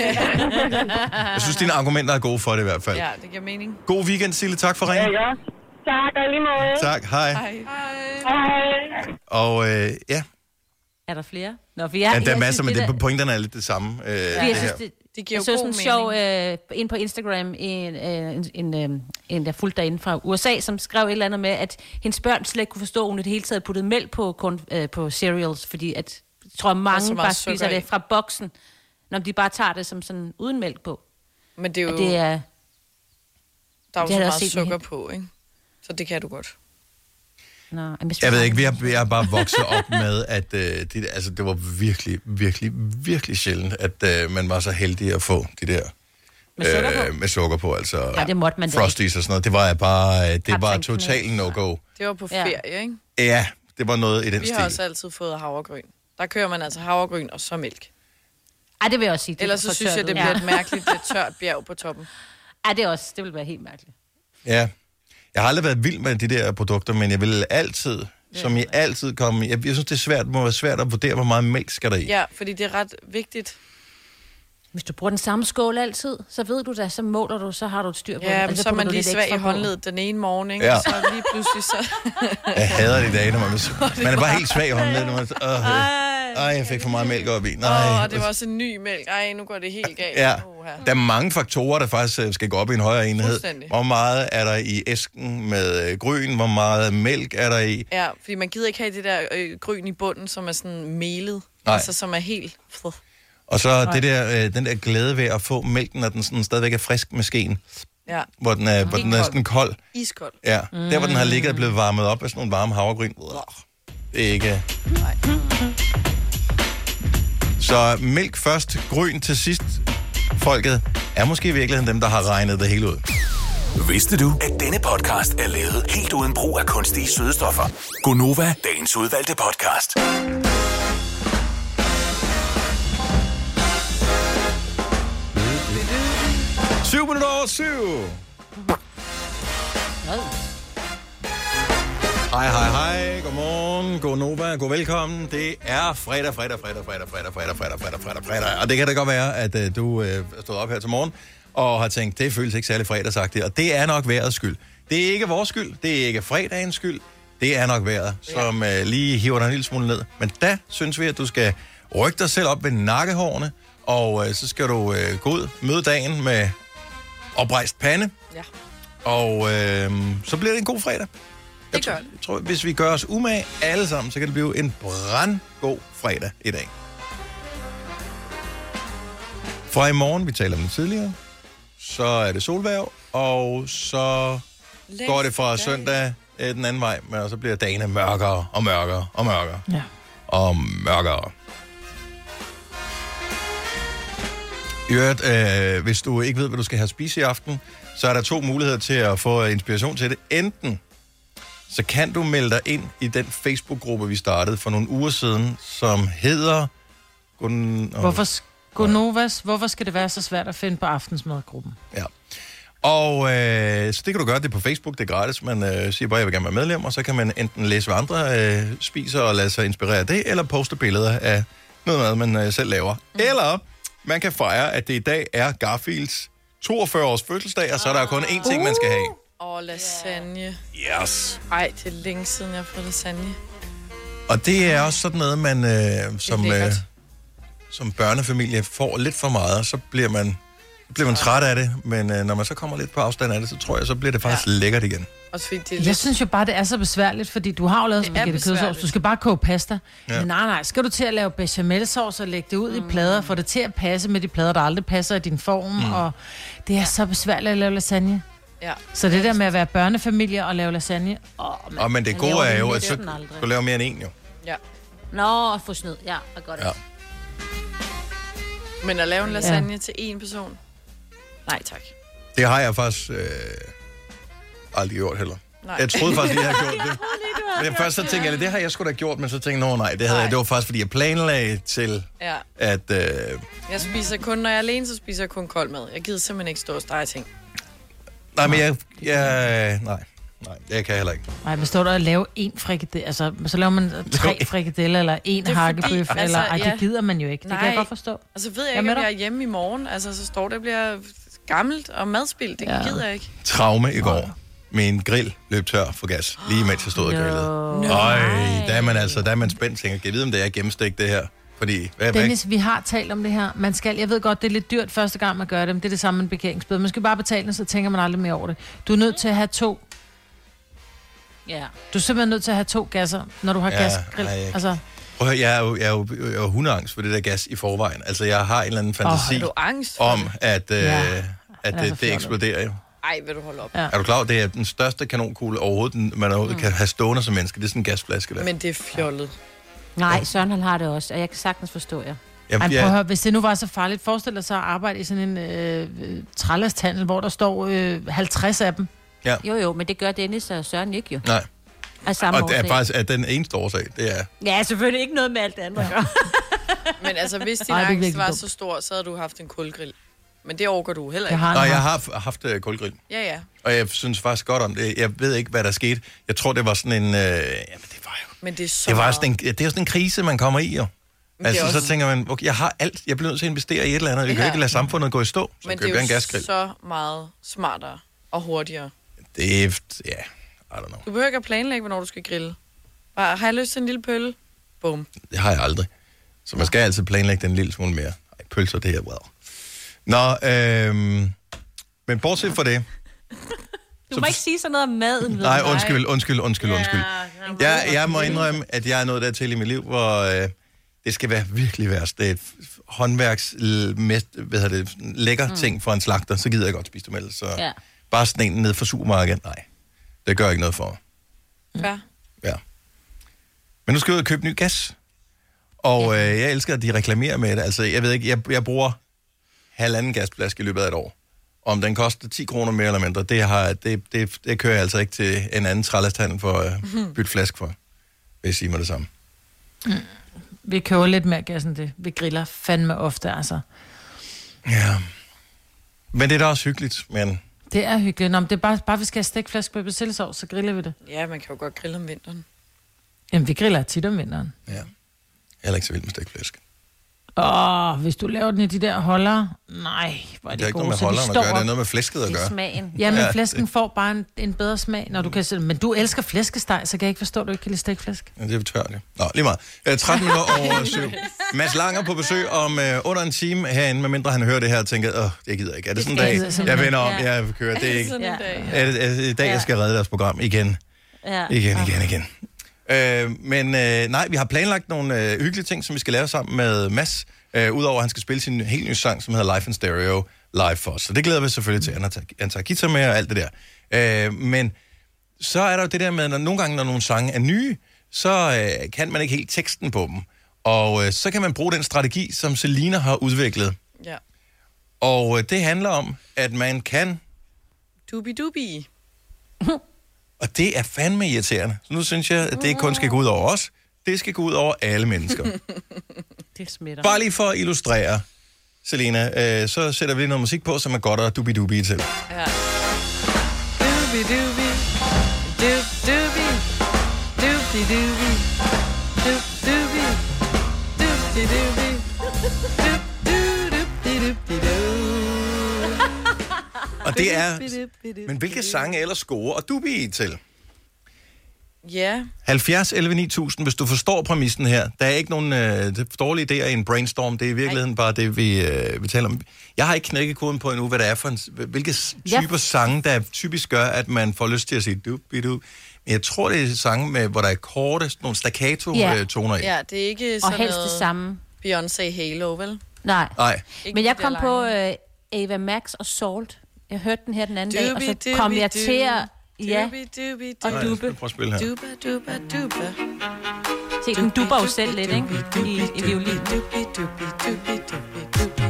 Jeg synes, dine argumenter er gode for det i hvert fald. Ja, det giver mening. God weekend, Sille. Tak for ringen. Ja, tak, og lige måde. Tak, hej. Hej. Hej. Og øh, ja, Er der flere? Nå, for jeg, ja, der er jeg masser, men synes, det, pointerne er lidt det samme. Øh, Ja, det jeg synes, her. det, Det giver jeg så jo sådan god en sjov øh, ind på Instagram, en, øh, en, en, øh, en der fulgte derinde fra U S A, som skrev et eller andet med, at hendes børn slet ikke kunne forstå, at hun i det hele taget puttede mælk på, kun, øh, på cereals, fordi at, jeg tror, mange bare spiser det fra boksen, når de bare tager det som sådan uden mælk på. Men det er jo... Det er, der er jo det så har jeg meget set sukker med- på, ikke? Så det kan du godt. Nå, men Jeg ved ikke, vi har, vi har bare vokset op med, at øh, det, altså, det var virkelig, virkelig, virkelig sjældent, at øh, man var så heldig at få de der Med sukker på? øh, med sukker på, altså Ja, det måtte man da Frosties og sådan noget. Det var bare, øh, det var Kaptajn totalt no-go. Det var på Ja. ferie, ikke? Ja, det var noget i den Vi stil. har også altid fået havregryn. Der kører man altså havregryn og så mælk. Ej, det vil jeg også sige. Det Ellers er så synes jeg, det bliver et mærkeligt lidt tørt bjerg på toppen. Ej, det er også, det vil være helt mærkeligt. Ja. Jeg har aldrig været vild med de der produkter, men jeg vil altid, som I altid komme... Jeg, jeg synes, det er svært, det må være svært at vurdere, hvor meget mælk skal der i. Ja, fordi det er ret vigtigt. Hvis du bruger den samme skål altid, så ved du da, så måler du, så har du et styr på Ja, den. men Altså, så er putter man du lige lidt svag i ekstra på. håndledet den ene morgen, ikke? Ja. Og så lige pludselig så... Jeg hader de dage, når man, man er bare helt svag i hånden. Når man, øh, ej, jeg fik for meget mælk op i. Nej. Åh, oh, det var også en ny mælk. Ej, nu går det helt galt. Ja, Uha. der er mange faktorer, der faktisk øh, skal gå op i en højere enhed. Fuldstændig. Hvor meget er der i æsken med øh, gryn? Hvor meget mælk er der i? Ja, fordi man gider ikke have det der øh, gryn i bunden, som er sådan melet. Nej. Altså, som er helt... Og så det der, øh, den der glæde ved at få mælken, når den sådan stadigvæk er frisk med skeen. Ja. Hvor den er, hvor den er sådan kold. Iskold. Ja, mm. der hvor den har ligget og blevet varmet op af sådan nogle varme havregryn. Det er ikke... Nej. Så mælk først, gryn til sidst. Folket er måske i virkeligheden dem, der har regnet det hele ud. Vidste du, at denne podcast er lavet helt uden brug af kunstige sødestoffer? Gonova, dagens udvalgte podcast. Syv minutter over syv. Hej, hej, hej. Godmorgen. God Nova. God velkommen. Det er fredag, fredag, fredag, fredag, fredag, fredag, fredag, fredag, fredag, fredag. Og det kan da godt være, at uh, du uh, er stået op her til morgen og har tænkt, det føles ikke særlig fredagsagtigt. Og det er nok vejrets skyld. Det er ikke vores skyld. Det er ikke fredagens skyld. Det er nok vejret, som uh, lige hiver dig en lille smule ned. Men da synes vi, at du skal rykke dig selv op ved nakkehårene, og uh, så skal du uh, gå ud, møde dagen med oprejst pande. Ja. Og øh, så bliver det en god fredag. Det gør det. Jeg tror, hvis vi gør os umage alle sammen, så kan det blive en brandgod fredag i dag. Fra i morgen, vi taler om det tidligere, så er det solvejr, og så Læs går det fra dag. søndag øh, den anden vej, men så bliver dagene mørkere og mørkere og mørkere Ja. og mørkere. I øvrigt, øh, hvis du ikke ved, hvad du skal have at spise i aften, så er der to muligheder til at få inspiration til det. Enten så kan du melde dig ind i den Facebook-gruppe, vi startede for nogle uger siden, som hedder... Gun... Hvorfor, Gonovas, hvorfor skal det være så svært at finde på aftensmadgruppen? Ja. Og øh, så det kan du gøre, det er på Facebook, det er gratis. Man øh, siger bare, jeg vil gerne være medlem, og så kan man enten læse, hvad andre øh, spiser og lade sig inspirere af det, eller poste billeder af noget mad, man øh, selv laver. Mm. Eller man kan fejre, at det i dag er Garfields toogfyrre års fødselsdag, og så er der kun én ting, man skal have. Åh, oh, lasagne. Yes. Ej, det er længe siden, jeg har fået lasagne. Og det er også sådan noget, man øh, som, øh, lækkert. som børnefamilie får lidt for meget, så bliver man, så bliver man træt af det. Men øh, når man så kommer lidt på afstand af det, så tror jeg, så bliver det faktisk ja. lækkert igen. Også fordi det er Jeg lidt... synes jo bare, det er så besværligt, fordi du har jo lavet Det er spaghetti kødsovs. besværligt. Du skal bare koge pasta. Ja. Ja. Men nej, nej, skal du til at lave bechamelsauce og lægge det ud mm. i plader, få det til at passe med de plader, der aldrig passer i din form, mm. og det er så besværligt at lave lasagne. Ja. Så det der med at være børnefamilie og lave lasagne, åh, man, Og men det Jeg gode laver er den jo, lidt, at så den aldrig. du laver mere end en jo. Ja. Nå, få snød. Ja, og godt. Ja. Ja. Men at lave en lasagne ja. til én person? Nej, tak. Det har jeg faktisk øh, aldrig gjort heller. Nej. Jeg troede faktisk, lige, jeg havde gjort det. Men først så tænkte jeg, det har jeg sgu da gjort, men så tænkte jeg, nej, det, havde jeg, det var faktisk, fordi jeg planlagde til, Ja. at... Øh, Jeg spiser kun, når jeg er alene, så spiser jeg kun kold mad. Jeg gider simpelthen ikke stå og stege ting. nej, men jeg... jeg nej, nej, jeg kan heller ikke. Nej, men står der at lave en frikadelle, altså så laver man tre frikadeller, eller en Det er hakkebøf, fordi, eller altså, ej, ja. det gider man jo ikke. Det Nej. kan jeg godt forstå. Og så ved jeg Jeg er ikke, med om dig. jeg er hjemme i morgen. Altså, så står det og bliver gammelt og madspild. Det Ja. gider jeg ikke. Traume i går. Min grill løb tør for gas, lige mens jeg stod og grillede. Øj, der er man altså, der er man spændt, tænker, kan jeg vide, om det er gennemstegt det her? Fordi, hvad, Dennis, vi har talt om det her. Man skal, jeg ved godt, det er lidt dyrt første gang, man gør det, men det er det samme med en parkeringsbøde. Man skal bare betale den, så tænker man aldrig mere over det. Du er nødt til at have to. Ja. Du er simpelthen nødt til at have to gasser, når du har Ja, gasgrill. ej, jeg- Altså, Prøv at høre, jeg er jo, jeg er jo, jeg er jo hundeangst for det der gas i forvejen. Altså, jeg har en eller anden fantasi Er du angst for om, det? at, øh, Ja. at er det, så det fjollet. eksploderer jo. Ej, vil du holde op. Ja. Er du klar over, det er den største kanonkugle overhovedet, den- man overhovedet mm. kan have stående som menneske. Det er sådan en gasflaske der. Men det er fjollet. Nej, Søren han har det også, og jeg kan sagtens forstå jer. Jeg, ej, prøv at jeg, høre, hvis det nu var så farligt, forestil dig så at arbejde i sådan en øh, øh, trælasthandel, hvor der står øh, halvtreds af dem. Jo, jo, men det gør Dennis og Søren ikke jo. nej, Af samme og det er årsag. faktisk at den eneste årsag, det er... Ja, selvfølgelig ikke noget med alt det andet. Ja. Men altså, hvis din Ej, det er angst virkelig var dumt. så stor, så havde du haft en kulgrill. Men det overgår du heller Jeg ikke. har Nej, en jeg haft. har haft uh, kulgrill, Ja, ja. og jeg synes faktisk godt om det. Jeg ved ikke, hvad der skete. Jeg tror, det var sådan en... Øh, jamen, det var jo... Men det er så Det, var meget. sådan en, det er jo sådan en krise, man kommer i, jo. det er Altså, også- så tænker man, okay, jeg har alt. Jeg bliver nødt til at investere i et eller andet. Jeg kan Ja. ikke lade samfundet gå i stå. Så Men køber jeg det en er gasgrill. jo så meget smartere og hurtigere. Det er... Ja, I don't know. Du behøver ikke at planlægge, hvornår du skal grille. Bare, har jeg lyst til en lille pølle? Bum. Det har jeg aldrig. Så man skal altid planlægge den en lille smule mere. Ej, pølser, det her, well. Nå, øhm, men bortset fra det... Du må ikke sige sådan noget om maden. ved Nej, du. undskyld, undskyld, undskyld, undskyld. Ja, Jeg, jeg må indrømme, at jeg er nået dertil i mit liv, hvor øh, det skal være virkelig værst. Det er et håndværks l- mest, hvad hedder det, lækker mm. ting for en slagter, så gider jeg godt spise dem ellers. Så Ja. bare sådan en ned fra supermarkedet, nej. Det gør ikke noget for mig. ja. Ja. Men nu skal jeg ud og købe ny gas. Og øh, jeg elsker, at de reklamerer med det. Altså, jeg ved ikke, jeg, jeg bruger halvanden gasflaske i løbet af et år. Om den koster ti kroner mere eller mindre, det, har, det, det, det kører jeg altså ikke til en anden trælasthandel for at uh, bytte flaske for. Vil jeg sige mig det samme. Vi køber lidt mere gas end det. Vi griller fandme ofte, altså. Ja. Men det er da også hyggeligt, men... Det er hyggeligt. Nå, men det er bare, bare vi skal have stegflæsk med persillesovs, så griller vi det. Ja, man kan jo godt grille om vinteren. Jamen, vi griller tit om vinteren. Ja. Jeg er heller ikke så vild med stegflæsk. Åh, hvis du laver den i de der holder. Nej, hvor er Det de er ikke gode. noget med Så de holderen at står gøre, det er op. noget med flæsket at Det er gøre. smagen. Ja, men Ja, ja, flæsken det... får bare en, en bedre smag, når du kan sætte. Men du elsker flæskesteg, så kan jeg ikke forstå, at du ikke kan lide stegflæsk. Ja, det er tørt, ja. Nå, lige meget. Øh, tretten minutter over syv. Mads Langer på besøg om øh, under en time herinde, medmindre han hører det her og tænker, åh, det gider jeg ikke. Er det sådan en dag, gider jeg jeg simpelthen vender om, ikke. jeg kører, det er ikke. Sådan en Ja. dag. Er det, er det i dag, jeg skal redde deres program igen? Ja. Igen, igen, igen. Øh, men øh, nej, vi har planlagt nogle øh, hyggelige ting, som vi skal lave sammen med Mads. Øh, Udover at han skal spille sin helt nye sang, som hedder Live in Stereo, live for os. Så det glæder vi selvfølgelig til. Han har taget, han tager guitar med og alt det der. Øh, men så er der jo det der med, når nogle gange, når nogle sange er nye, så øh, kan man ikke helt teksten på dem. Og øh, så kan man bruge den strategi, som Selina har udviklet. Ja. Og øh, det handler om, at man kan... Dubi-dubi. Og det er fandme irriterende. Så nu synes jeg, at det ikke kun skal gå ud over os. Det skal gå ud over alle mennesker. Det smitter. Bare lige for at illustrere, Selina, øh, så sætter vi lige noget musik på, som er godt og dubi-dubi til. Ja. Dubi-dubi. Dub-dubi. Dubi-dubi. Dub-dubi. Dubi-dubi. Dub-du-dubi-dubi-du. Og det er... Men hvilke sange ellers scorer og dubi til? Ja. halvfjerds elleve ni tusind, hvis du forstår præmissen her. Der er ikke nogen øh, dårlige idéer i en brainstorm. Det er i virkeligheden Ej. bare det, vi, øh, vi taler om. Jeg har ikke knækket koden på endnu, hvad det er for en... Hvilke typer ja. sange, der typisk gør, at man får lyst til at sige dubi-du. Men jeg tror, det er sange, med, hvor der er korte, nogle staccato-toner Ja. i. Ja, det er ikke Og sådan helst noget det samme. Beyoncé Halo, vel? Nej. Nej. Ikke Men jeg de kom der på lange. øh, Ava Max og Salt. Jeg hørte den her den anden dag, og så Dubi, kom dubi, jeg dubi. til at... Ja, Dubi-dubi. og Nej, jeg dubbe. skal prøve at spille her. Duba, duba, duba. Se, den dubber jo selv lidt, ikke? I, i violin. Dubi, dubi, dubi, dubi, dubi.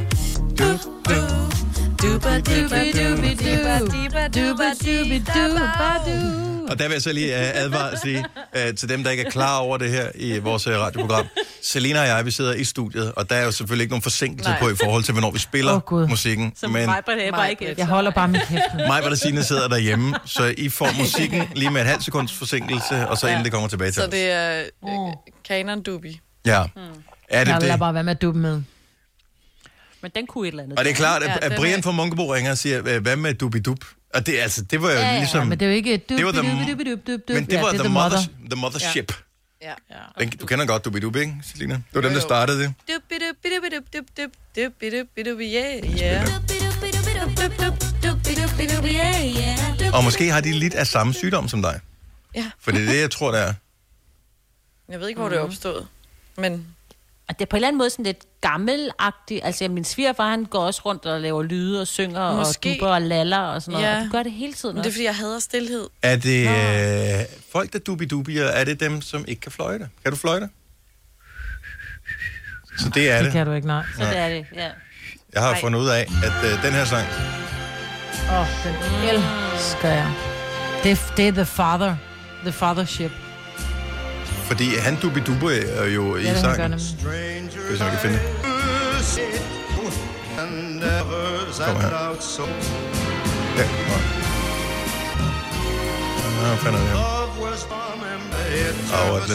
Duba, duba, dubi, duba, duba, duba, duba, duba. Og der vil jeg så lige uh, advare at sige uh, til dem, der ikke er klar over det her i vores uh, radioprogram. Selina og jeg, vi sidder i studiet, og der er jo selvfølgelig ikke nogen forsinkelse på i forhold til, hvornår vi spiller oh, musikken. Som men mig, det er bare ikke. Jeg holder bare mit kæft. mig, hvad der Signe sidder derhjemme, så I får musikken lige med et halvt sekunds forsinkelse, og så inden det kommer tilbage til Så os. det er uh, Kanon Dubi. Ja. Hmm. Er det jeg vil det? bare være med at dubbe med. Men den kunne et eller andet. Og det er klart, at, Ja, at den Brian er- fra Munkebo ringer og siger, hvad med Dubidub? Og det, altså, det var jo Ja, ja, ligesom... Ja, men det er jo ikke dubbi, det var the, dubbi, dubbi, dubbi, dubbi. men det Ja, var det er the, the mother, mother. the mothership. Ja. Den, du kender godt Dubidub, ikke, Selina? Det var dem, der startede det. Dubi dubi dubi dubi dubi dubi dubi dubi yeah, yeah. Og måske har de lidt af samme sygdom som dig. Ja. For det er det, jeg tror, der er. Jeg ved ikke, hvor det er opstået. Men Og det er på en eller anden måde sådan lidt gammelagtigt. Altså, min svigerfar, han går også rundt og laver lyde og synger Måske. og dubber og laller og sådan noget. Ja. Og du gør det hele tiden Men det er, også. fordi jeg hader stillhed. Er det øh, folk, der dubidubier, er det dem, som ikke kan fløjte? Kan du fløjte? Så det er Det det. kan du ikke, nej. Så det er det, ja. Jeg har Nej. fundet ud af, at øh, den her sang, Åh, oh, den elsker jeg. Det er, det er the father. The fathership. fordi han dubiduber er jo i Ja, det han gør sangen. nemlig. Hvis man kan finde det. Kom her. Ja, kom her. Ja, hvad fanden er det her? Åh, hvad er det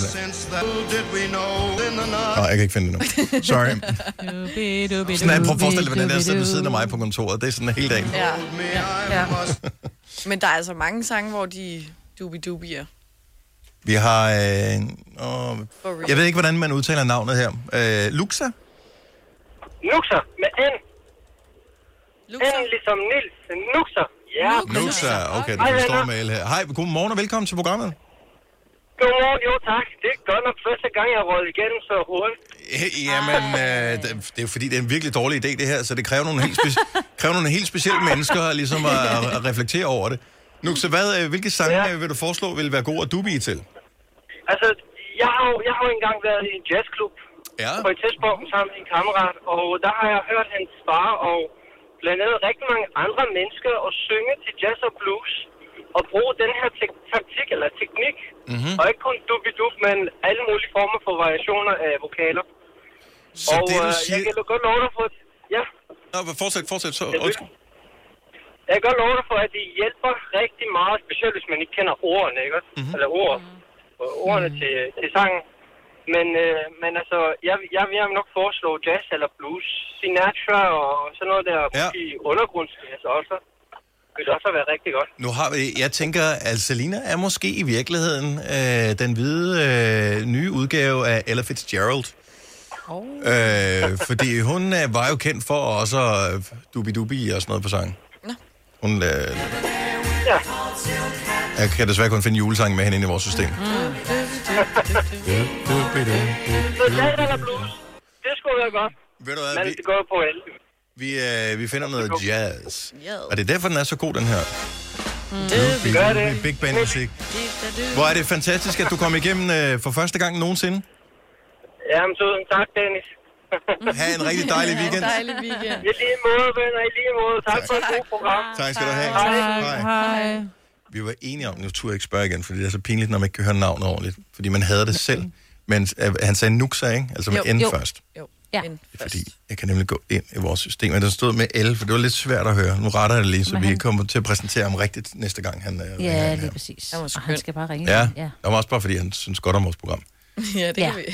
der? Nå, jeg kan ikke finde det nu. Sorry. Sådan er, prøv at forestille dig, hvordan der sidder ved siden af mig på kontoret. Det er sådan hele dagen. Ja. ja. Men der er altså mange sange, hvor de dubi-dubier. Vi har... Øh, åh, jeg ved ikke, hvordan man udtaler navnet her. Øh, Luxa? Nuxer med N. Luxa. N ligesom Nils. Nuxer. Ja. Luxa, okay, du forstår mail her. Hej, godmorgen og velkommen til programmet. Godmorgen, jo tak. Det er godt nok første gang, jeg roller igennem så hurtigt. Jamen, øh, det det er jo fordi, det er en virkelig dårlig idé, det her, så det kræver nogle helt, speci- kræver nogle helt specielle mennesker ligesom at, at reflektere over det. Nu, så hvad, øh, hvilke sange ja. vil du foreslå vil være gode at dubbe i til? Altså, jeg har jo, jeg har jo engang været i en jazzklub Ja. på et tidspunkt sammen med en kammerat, og der har jeg hørt hans far og blandt andet rigtig mange andre mennesker og synge til jazz og blues og bruge den her te- taktik eller teknik, Mm-hmm. og ikke kun dubbi-dub, men alle mulige former for variationer af vokaler. Så og det, du øh, siger... jeg kan godt love dig for, at, ja, Nå, fortsæt, fortsæt. Så, undskyld. jeg kan godt love dig for, at det hjælper rigtig meget, specielt hvis man ikke kender ordene, ikke? Mm-hmm. Eller ord, ordene mm-hmm. til, til sangen. Men, øh, men altså, jeg, jeg, jeg vil nok foreslå jazz eller blues, Sinatra og sådan noget der, Ja. måske undergrundsjazz også. Det vil også være rigtig godt. Nu har vi, jeg tænker, at Selina er måske i virkeligheden øh, den hvide øh, nye udgave af Ella Fitzgerald. Oh. Øh, fordi hun øh, var jo kendt for også øh, dubi-dubi og sådan noget på sangen. Nå. Hun, øh, Ja. jeg kan desværre kun finde julesang med hende inde i vores system. Mm. Så jazz eller blues, det skulle være godt. Ved du hvad, Men vi, det går på alle. vi, øh, vi finder noget jazz. Ja. Og det er derfor, den er så god, den her. Det Gør det. Big band musik. Hvor er det fantastisk, at du kom igennem øh, for første gang nogensinde. Jamen, tusind tak, Dennis. Ha' en rigtig dejlig weekend. dejlig weekend. I lige måde, venner, i lige måde. Tak for et godt program. Tak skal du have. Tak, hej. Vi var enige om, nu turde jeg ikke spørge igen, fordi det er så pinligt, når man ikke kan høre navnet ordentligt. Fordi man havde det selv. Men øh, han sagde Nuxa, ikke? Altså med Jo, N jo. først. Jo, Ja. en Det er først. fordi, jeg kan nemlig gå ind i vores system. Men der stod med L, for det var lidt svært at høre. Nu retter jeg det lige, så Men vi han- kommer til at præsentere ham rigtigt næste gang, han øh, ringer Ja, ind lige her. præcis. Han var Og skøn. han skal bare ringe. Ja, ja. det var også bare, fordi han synes godt om vores program. Ja, det Ja. kan vi.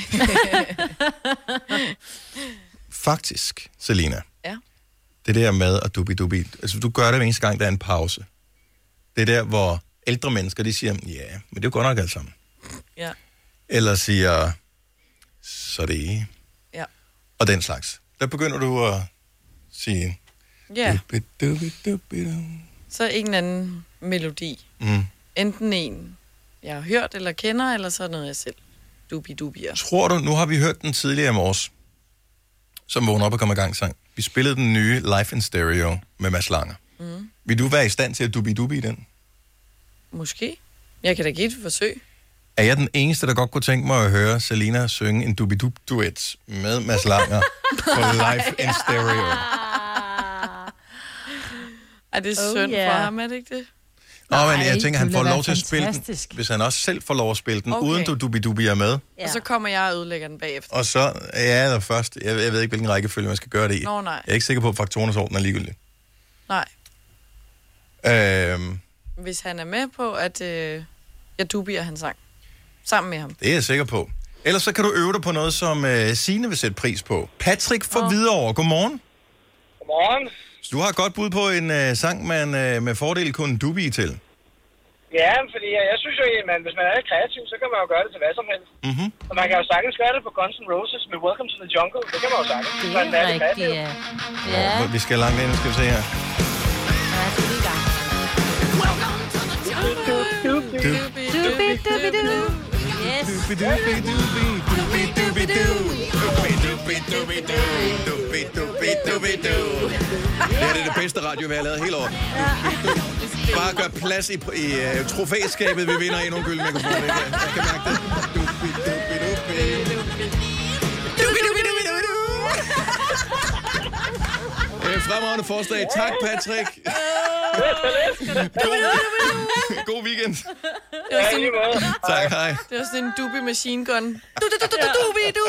Faktisk, Selina. Ja. Det der med at dubi-dubi, altså du gør det hver eneste gang, der er en pause. Det er der, hvor ældre mennesker, de siger, ja, men det er jo godt nok alt sammen. Ja. Eller siger, så det er Ja. og den slags. Der begynder du at sige, Ja, dubi-dubi-dubi-du. så en anden melodi. Mm. Enten en, jeg har hørt eller kender, eller så noget, jeg selv dubi-dubier. Tror du, nu har vi hørt den tidligere i morges, som vågner op og kommer i gang sang. Vi spillede den nye Live in Stereo med Mads Langer. Mm. Vil du være i stand til at dubi-dubi i den? Måske. Jeg kan da give et forsøg. Er jeg den eneste, der godt kunne tænke mig at høre Selina synge en dubi-dub-duet med Mads Langer på Live in Stereo? Ej, det er Oh, synd yeah. for ham, er det ikke det? Nå, men jeg Nej, tænker, det han ville får være lov til at spille den, fantastisk. hvis han også selv får lov at spille den, Okay. uden du dubi-dubi er med. Ja. Og så kommer jeg og ødelægger den bagefter. Og så, ja, eller først, jeg, jeg ved ikke, hvilken rækkefølge man skal gøre det i. Nå, nej. Jeg er ikke sikker på, at faktorernes orden er ligegyldig. Nej. Øhm, Hvis han er med på, at øh, jeg dubier hans sang. Sammen med ham. det er jeg sikker på. Ellers så kan du øve dig på noget, som øh, Signe vil sætte pris på. Patrick fra oh. Hvidovre, godmorgen. Godmorgen. Så du har et godt bud på en øh, sang, man øh, med fordel kunne dubi til. Ja, fordi jeg, jeg synes jo, at man, hvis man er kreativ, så kan man jo gøre det til hvad som helst. Mm-hmm. Og man kan jo sagtens gøre det på Guns N' Roses med Welcome to the Jungle. Det kan man jo sagtens. Det Man er det rigtigt, ja. Ja, Oh, vi skal langt ind, skal vi se her. ja, det er i gang. Dubi, dubi, du. Yes. Det er det, det bedste radio, vi har lavet hele året. Bare gør plads i, i uh, trofæskabet, vi vinder endnu en gylden mikrofon. Jeg kan, jeg kan mærke det. Fremragende forslag. Tak, Patrick. God, god weekend. Det var sådan, Tak, hej. det var sådan en dubi machine gun. Du, du, du, du, du, dubi, du.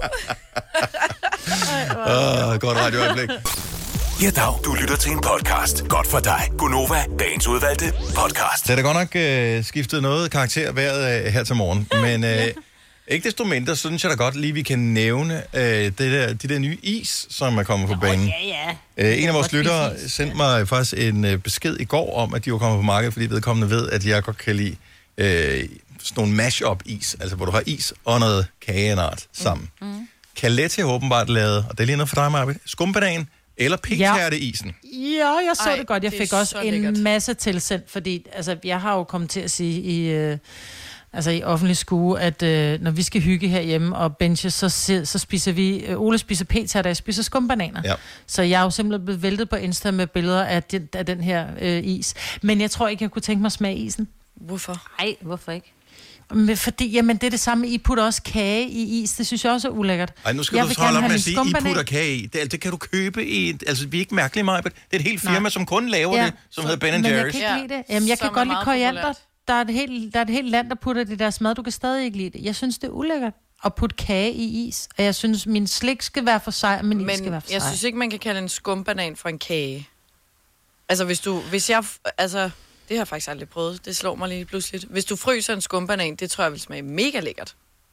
Åh, oh, godt radioøjeblik. Ja, dag. Du lytter til en podcast. Godt for dig. Gunova, dagens udvalgte podcast. Så er der godt nok øh, skiftet noget karakter vejret øh, her til morgen. Men øh, ikke desto mindre, synes jeg da godt lige, vi kan nævne øh, det der, de der nye is, som er kommet på banen. Ja, ja. Øh, en af vores lyttere sendte mig faktisk en øh, besked i går om, at de var kommet på markedet, fordi vedkommende ved, at jeg godt kan lide øh, sådan nogle mash-up-is, altså hvor du har is og noget kageart sammen. Mm. Mm. Kalette har åbenbart lavet, og det er lige noget for dig, Marbe, skumbanan eller p-tærteisen. Ja, jeg så Ej, det godt. Jeg det fik er også så en lækkert. masse tilsendt, fordi altså, jeg har jo kommet til at sige i, øh, altså, i offentlig skue, at øh, når vi skal hygge herhjemme og benche, så, se- så spiser vi, øh, Ole spiser p-tærte, og jeg spiser skumbananer. Ja. Så jeg er jo simpelthen blevet væltet på Insta med billeder af den, af den her øh, is. Men jeg tror ikke, jeg kunne tænke mig at smage isen. Hvorfor? Ej, hvorfor ikke? Men fordi, jamen det er det samme, I putter også kage i is, det synes jeg også er ulækkert. Ej, nu skal Jeg du vil så holde gerne op have med min at sige, I skumbanan. putter kage i. Det, det kan du købe i, altså vi er ikke mærkelige, Maja. Det er et helt firma, Nej. som kun laver Ja. det, som hedder Ben and Men jeg Jerry's. kan ikke Ja, lide det. Jamen, jeg som kan er godt lide meget koriander. populært. Der er, et helt, der er et helt land, der putter det i deres mad. Du kan stadig ikke lide det. Jeg synes, det er ulækkert at putte kage i is. Og jeg synes, min slik skal være for sig, og min is skal Men være for jeg sig. synes ikke, man kan kalde en skumbanan for en kage. Altså, hvis du... Hvis jeg... Altså, det har jeg faktisk aldrig prøvet. Det slår mig lige pludselig. Hvis du fryser en skumbanan, det tror jeg vil smage mega lækkert.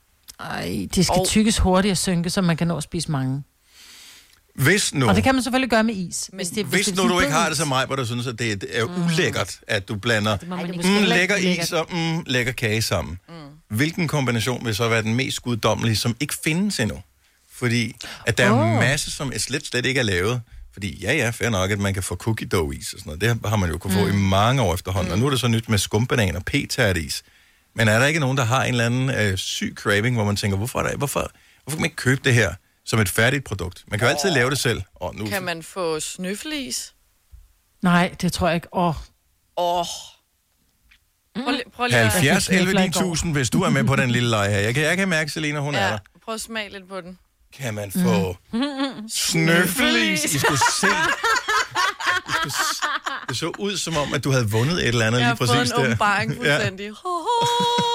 Ej, de skal Og- tykkes hurtigt og synke, så man kan nå at spise mange. Hvis nu, Og det kan man selvfølgelig gøre med is. Hvis, det, hvis det nu er du ikke har blød det is. som mig, hvor du synes, at det er ulækkert, at du blander Det må man det ikke. må- mm, heller lækker ikke is og mm, lækker kage sammen. Mm. Hvilken kombination vil så være den mest guddommelige, som ikke findes endnu? Fordi at der oh. er en masse, som slet, slet ikke er lavet. Fordi ja, ja, fair nok, at man kan få cookie dough is og sådan noget. Det har man jo kunne få mm. i mange år efterhånden. Mm. Og nu er det så nyt med skumbanan og p-tærte is. Men er der ikke nogen, der har en eller anden øh, syg craving, hvor man tænker, hvorfor, er der, hvorfor, hvorfor kan man ikke købe det her som et færdigt produkt? Man kan jo altid lave det selv. Og nu, Kan man få snøffelis? Nej, det tror jeg ikke. Åh, Åh. Oh. Prøv, lige- prøv lige at... halvfjerds Jeg fik elleve knæfler i ni går. tusind, hvis du er med på den lille leg her. Jeg kan, jeg kan mærke, Selina, hun er Ja, der. prøv at smage lidt på den. Kan man få snøffelis? I skulle se. I skulle s- Det så ud som om, at du havde vundet et eller andet Jeg lige har præcis fået en der. åbenbaring fuldstændig. Ho, ho.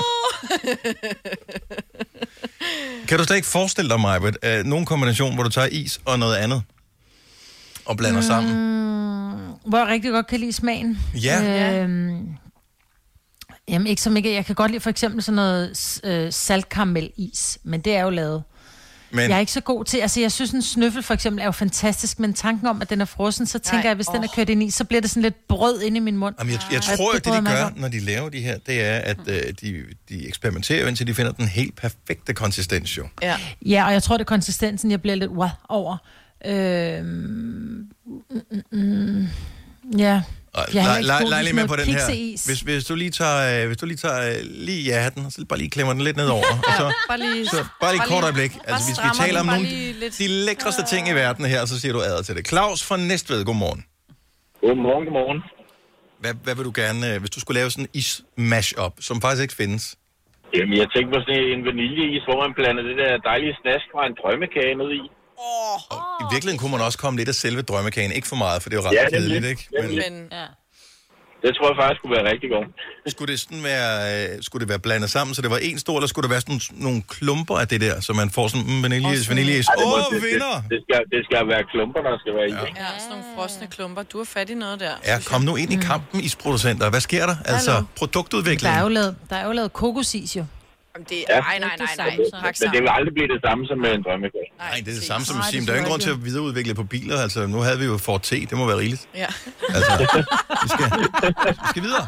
Kan du slet ikke forestille dig, Majbert, at nogen kombination, hvor du tager is og noget andet og blander mm. sammen? hvor jeg rigtig godt kan lide smagen. Ja. Øhm, jamen ikke som ikke. Jeg kan godt lide for eksempel sådan noget øh, saltkaramelis, men det er jo lavet. Men Jeg er ikke så god til, altså jeg synes en snøffel for eksempel er jo fantastisk, men tanken om, at den er frossen, så tænker Nej, jeg, hvis den er åh. kørt ind i, så bliver det sådan lidt brød inde i min mund. Jamen, jeg, jeg Ej, tror, det at det, bryder de mig gør, godt. når de laver de her, det er, at øh, de, de eksperimenterer, indtil de finder den helt perfekte konsistens, jo. Ja. Ja, og jeg tror, det er konsistensen, jeg bliver lidt wow over. Øhm, mm, mm, mm, ja. Og Jeg er lej, ikke lej, god lej til lige med sådan på noget den her. kikseis. Hvis, hvis du lige tager, øh, hvis du lige tager øh, lige ja den, og så bare lige klemmer den lidt nedover, og så, Bare lige... så bare lige et kort øjeblik. Altså, hvis vi strammer taler om den bare nogle lige lidt. de lækreste ting i verden her, så siger du ad til det. Claus fra Næstved, godmorgen. Godmorgen, godmorgen. Hvad, hvad vil du gerne, øh, hvis du skulle lave sådan en is-mash-up, som faktisk ikke findes? Jamen, jeg tænkte på sådan en vaniljeis, hvor man blander det der dejlige snask fra en drømmekage ned i. Og i virkeligheden kunne man også komme lidt af selve drømmekagen. Ikke for meget, for det er jo ret Ja, kedeligt, nemlig. ikke? Men, Men Ja. Det tror jeg faktisk skulle være rigtig godt. Skulle det sådan være, øh, skulle det være blandet sammen, så det var en stor, eller skulle det være sådan nogle klumper af det der, så man får sådan mm, vaniljeis, vaniljeis? Åh, oh, vinder! Det, det, skal, det skal være klumper, der skal være i. Ja, ja sådan nogle frosne klumper. Du har fat i noget der. Ja, kom nu ind i kampen, isproducenter. Hvad sker der? Altså, produktudvikling. Der er jo lavet, der er jo lavet kokosis, jo. Det, Ja. nej, nej, nej, nej. Men det vil aldrig blive det samme som med en drømmekage. Nej, det er det samme som at sige, der er ingen grund til at videreudvikle på biler. Altså, nu havde vi jo Ford T, det må være rigeligt. Ja. Altså, vi skal, vi skal videre.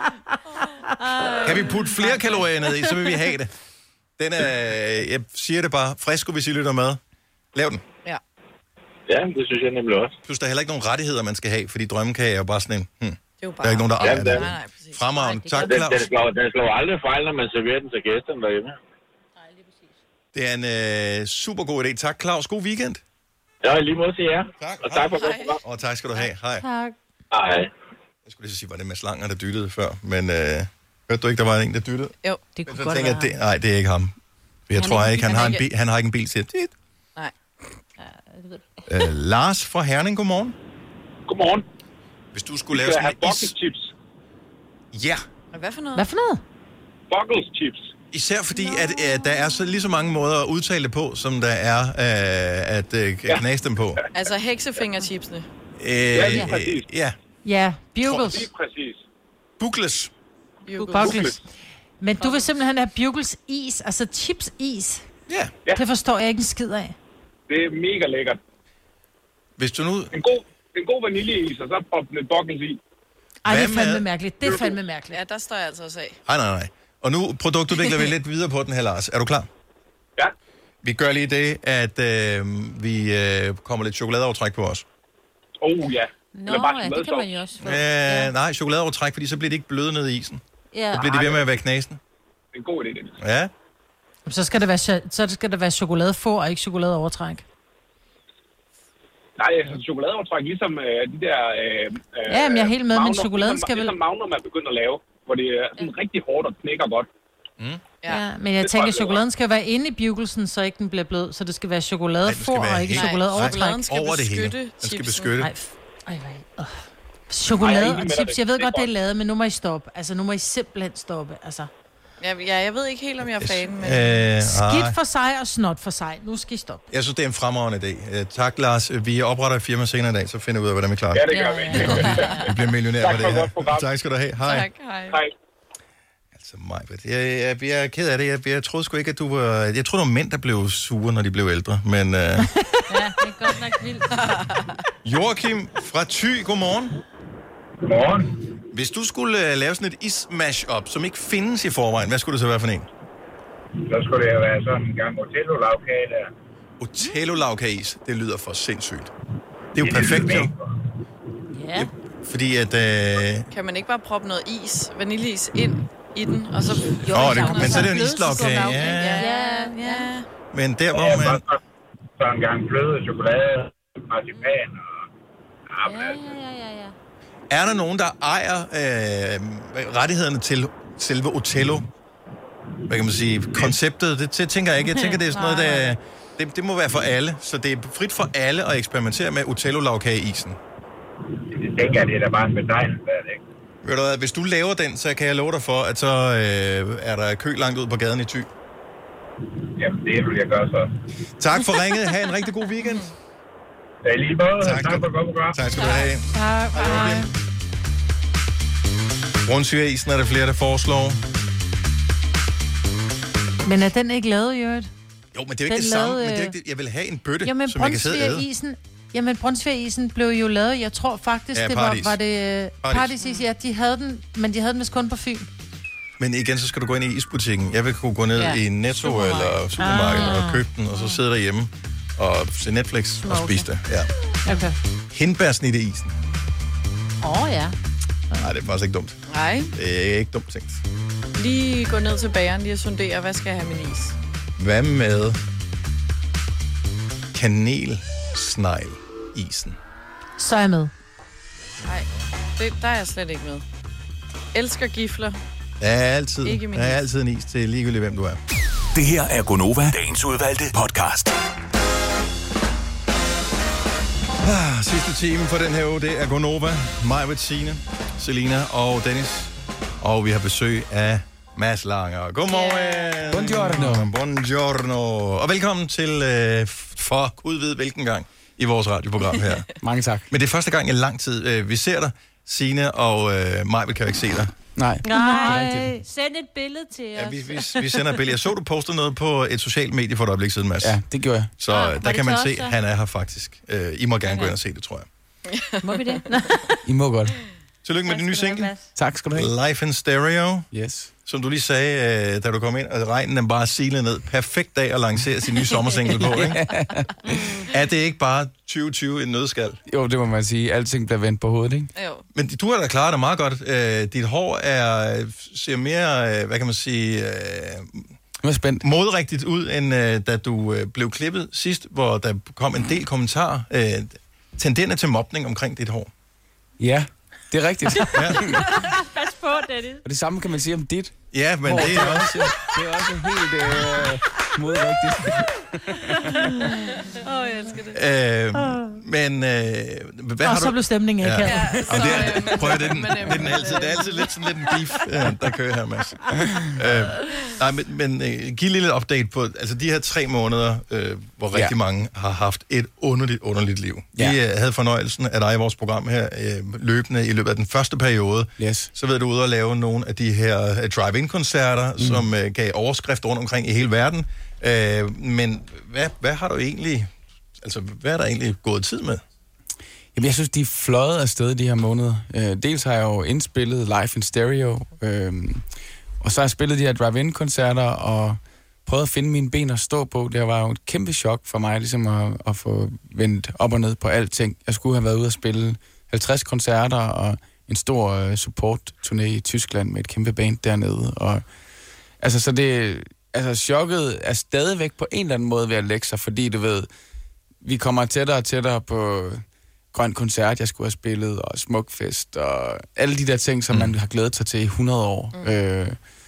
Kan vi putte flere kalorier ned i, så vil vi have det. Den er, jeg siger det bare, frisko, hvis I lytter med. Lav den. Ja. Ja, det synes jeg nemlig også. Plus, der er heller ikke nogen rettigheder, man skal have, fordi drømmekage er jo bare sådan en... Hmm. Det er jo bare... Der er ikke nogen, der ejer Ja, det. det er- Nej, nej, præcis. Fremragende. Tak, Den, Claus. den, slår, den slår aldrig fejl, når man serverer den til gæsterne derhjemme. Det er en øh, super god idé. Tak, Claus. God weekend. Ja, lige måde til jer. Tak. Og tak for Hej. godt program. Og tak skal du have. Hej. Tak. Hej. Jeg skulle lige så sige, var det Mads Langer, der dyttede før, men øh, hørte du ikke, der var en, der dyttede? Jo. Det kunne Så godt tænker være. jeg, det, nej, det er ikke ham. For jeg Han tror er ikke, han han har, er en ikke- bil, han har ikke en bil til. Dit. Nej. Øh, Lars fra Herning, godmorgen. Godmorgen. Hvis du skulle Vi lave skal have sådan en bucket is... chips. Ja, Hvad for noget? Hvad for noget? Buckles chips. især fordi, at øh, der er så lige så mange måder at udtale det på, som der er øh, at øh, knase dem på. Altså heksefingerchipsene. Øh, lige præcis. øh, ja, Ja, bugles. Lige præcis. Bugles. Bugles. Men du vil simpelthen have bugles is, altså chips is. Ja, Ja. Det forstår jeg ikke en skid af. Det er mega lækkert. hvis du nu... En god, en god vaniljeis, og så proppe lidt buckles i. Ej, det er Hvad fandme med- mærkeligt. Det er fandme mærkeligt. Ja, der står jeg altså også af. Nej, nej, nej. Og nu produktudvikler vi lidt videre på den her, Lars. Er du klar? Ja. Vi gør lige det, at øh, vi øh, kommer lidt chokoladeovertræk på os. Oh ja. Nå, ja, det kan man jo også få. Øh, Ja. Nej, chokoladeovertræk, fordi så bliver det ikke bløde ned i isen. Ja. Så bliver de ved med at være knasen. Det er en god idé, det. Ja. Så skal det være, cho- så skal det være chokoladefår og ikke chokoladeovertræk. Nej, altså chokoladeovertræk, ligesom øh, de der... Øh, øh, Ja, men jeg er helt med, men Magnum, chokoladen ligesom, skal vel- Ligesom Magnum er begyndt at lave, hvor det er sådan rigtig hårdt og knækker godt. Ja. Ja, men jeg Det tænker, tror at jeg, chokoladen skal være inde i bugelsen, så ikke den bliver blød. Så det skal være Nej, den skal chokoladefår være og ikke helt- chokoladeovertræk. Chokoladen skal Over det hele. beskytte Den skal chipsen. beskytte. Ej, f- ej, hvad- øh. Chokolade Ej, jeg er og enig med chips, dig. jeg ved Det er godt, det er godt. lavet, men nu må I stoppe. Altså, nu må I simpelthen stoppe. Altså, Ja, ja, jeg ved ikke helt, om jeg er fan, men... Øh, skidt ej. for sig og snot for sig. Nu skal I stoppe. Jeg synes, det er en fremragende idé. Øh, tak, Lars. Vi opretter et firma senere i dag, så finder vi ud af, hvordan vi klarer Ja, det. det gør vi. Vi bliver millionær Tak på for det et godt program. her. Tak skal du have. Hej. Tak, hej. Hej. Altså, Majbert, jeg, jeg, jeg er ked af det. Jeg, jeg troede sgu ikke, at du var... Jeg troede, det var mænd, der blev sure, når de blev ældre. Men øh, Ja, det er godt nok vildt. Joachim fra Thy, godmorgen. Godmorgen. Hvis du skulle øh, lave sådan et is-mash-up, som ikke findes i forvejen, hvad skulle det så være for en? Så skulle det jo være sådan en gang Otello-lavkage der. Otello-lavkagis. Det lyder for sindssygt. Det er jo perfekt, jo. Ja. Fordi at... Øh, Kan man ikke bare proppe noget is, vaniljeis ind i den, og så... Jo, Åh, jeg det- savner men så er det jo en blød islagkage, chokoladelagkage. ja. Ja, ja. men der, hvor Ja, man... så, så en gang fløde, chokolade, marcipan og... Ja, men Ja, altså, ja, ja, ja. Er der nogen, der ejer øh, rettighederne til selve Otello? Hvad kan man sige? Konceptet, det, det tænker jeg ikke. Jeg tænker, det er sådan noget, der... Det, det må være for alle. Så det er frit for alle at eksperimentere med Otello-lavkage-isen. det tænker jeg, det er da bare en betegnelse, er det ikke? Ved du hvad, hvis du laver den, så kan jeg love dig for, at så øh, er der kø langt ud på gaden i Thy. Jamen, det vil jeg gøre så. Tak for ringet. Ha' en rigtig god weekend. Ja, lige måde. Tak. Tak for et godt program. Tak skal du have. Tak, hej. Rundsyreisen er der flere, der foreslår. Men er den ikke lavet i øvrigt? Jo, men det er jo ikke Den det samme. lavede, Men det er øh, ikke det. Jeg vil have en bøtte, Jamen, som jeg kan sidde og æde. Brunsvigerisen... Jamen, Brunsvigerisen blev jo lavet, jeg tror faktisk, Ja, det Paradis. var, var det... Paradis. Paradisis, ja, de havde den, men de havde den vist kun på Fyn. Men igen, så skal du gå ind i isbutikken. Jeg vil kunne gå ned Ja. i Netto Supermarked. eller supermarkedet Ah. og købe den, og så sidde derhjemme og se Netflix og Okay. spise det. Ja. Okay. Hindbærsnitteisen. Åh, oh, ja. Nej, det er faktisk ikke dumt. Nej, Det er ikke dumt tænkt. lige gå ned til bageren lige og sondere, hvad skal jeg have min is? Hvad med kanelsnegl-isen? Så er jeg med. Nej, det, der er jeg slet ikke med. Elsker gifler. Der er altid, Ikke min der er is. altid en is til ligegyldigt, hvem du er. Det her er Gonova, dagens udvalgte podcast. Ah, sidste time for den her uge, det er Gonova. Mig med Signe. Selina og Dennis. Og vi har besøg af Mads Langer. Godmorgen. Buongiorno. Buongiorno. Og velkommen til, øh, for Gud ved hvilken gang, i vores radioprogram her. Mange tak. Men det er første gang i lang tid, øh, vi ser dig. Signe og øh, Maj, vi kan jo ikke se dig. Nej. Nej, send et billede til os. Ja, vi, vi, vi sender et billede. Jeg så, du postede noget på et socialt medie for et øjeblik siden, Mads. Ja, det gjorde jeg. Så Ah, der kan man se, så? han er her faktisk. Øh, I må gerne gå ind og se det, tror jeg. Må vi det? I må godt. Tillykke med den nye single. Tak skal du have. Life in Stereo. Yes. Som du lige sagde, øh, da du kom ind, og regnen den bare silede ned. Perfekt dag at lancere sin nye sommersingle på, ikke? Er det ikke bare tyve tyve en nødskal? Jo, det må man sige. Alting bliver vendt på hovedet, ikke? Jo. Men du har da klaret dig meget godt. Øh, dit hår er, ser mere, øh, hvad kan man sige, øh, Jeg er spændt. modrigtigt ud, end øh, da du øh, blev klippet sidst, hvor der kom en del kommentarer. Øh, tenderende til mobning omkring dit hår. Ja, det er rigtigt. Ja, Pas på, Dennis. Og det samme kan man sige om dit. ja men Hår, det er også... Det er også helt øh, modrigtigt. Åh, oh, jeg elsker det. Øh, men øh, hvad Og har så du... blev stemningen ikke Ja. her. Ja, Jamen, det så, er, øhm, prøv at, det er den, men, det er den altid. Det er altid lidt sådan lidt en beef, øh, der kører her, Mads. Øh, nej, men, men øh, giv lige lidt update på, altså de her tre måneder, øh, hvor rigtig Ja. mange har haft et underligt, underligt liv. Ja. Vi øh, havde fornøjelsen af dig i vores program her øh, løbende i løbet af den første periode. Yes. Så ved du ude at lave nogle af de her øh, drive-in-koncerter, mm. som øh, gav overskrift rundt omkring i hele verden. Øh, men hvad, hvad har du egentlig, altså hvad er der egentlig gået tid med? Jamen, jeg synes, de er fløjet afsted de her måneder. Øh, dels har jeg jo indspillet Live in Stereo, øh, og så har jeg spillet de her drive-in-koncerter, og prøvet at finde mine ben at stå på. Det var jo et kæmpe chok for mig, ligesom at, at få vendt op og ned på alting. Jeg skulle have været ude og spille halvtreds koncerter, og en stor øh, support-turné i Tyskland med et kæmpe band dernede. Og, altså, så det... Altså, chokket er stadigvæk på en eller anden måde ved at lægge sig, fordi du ved, vi kommer tættere og tættere på Grøn Koncert, jeg skulle have spillet, og Smukfest, og alle de der ting, som mm. man har glædet sig til i hundrede år. Mm. Øh,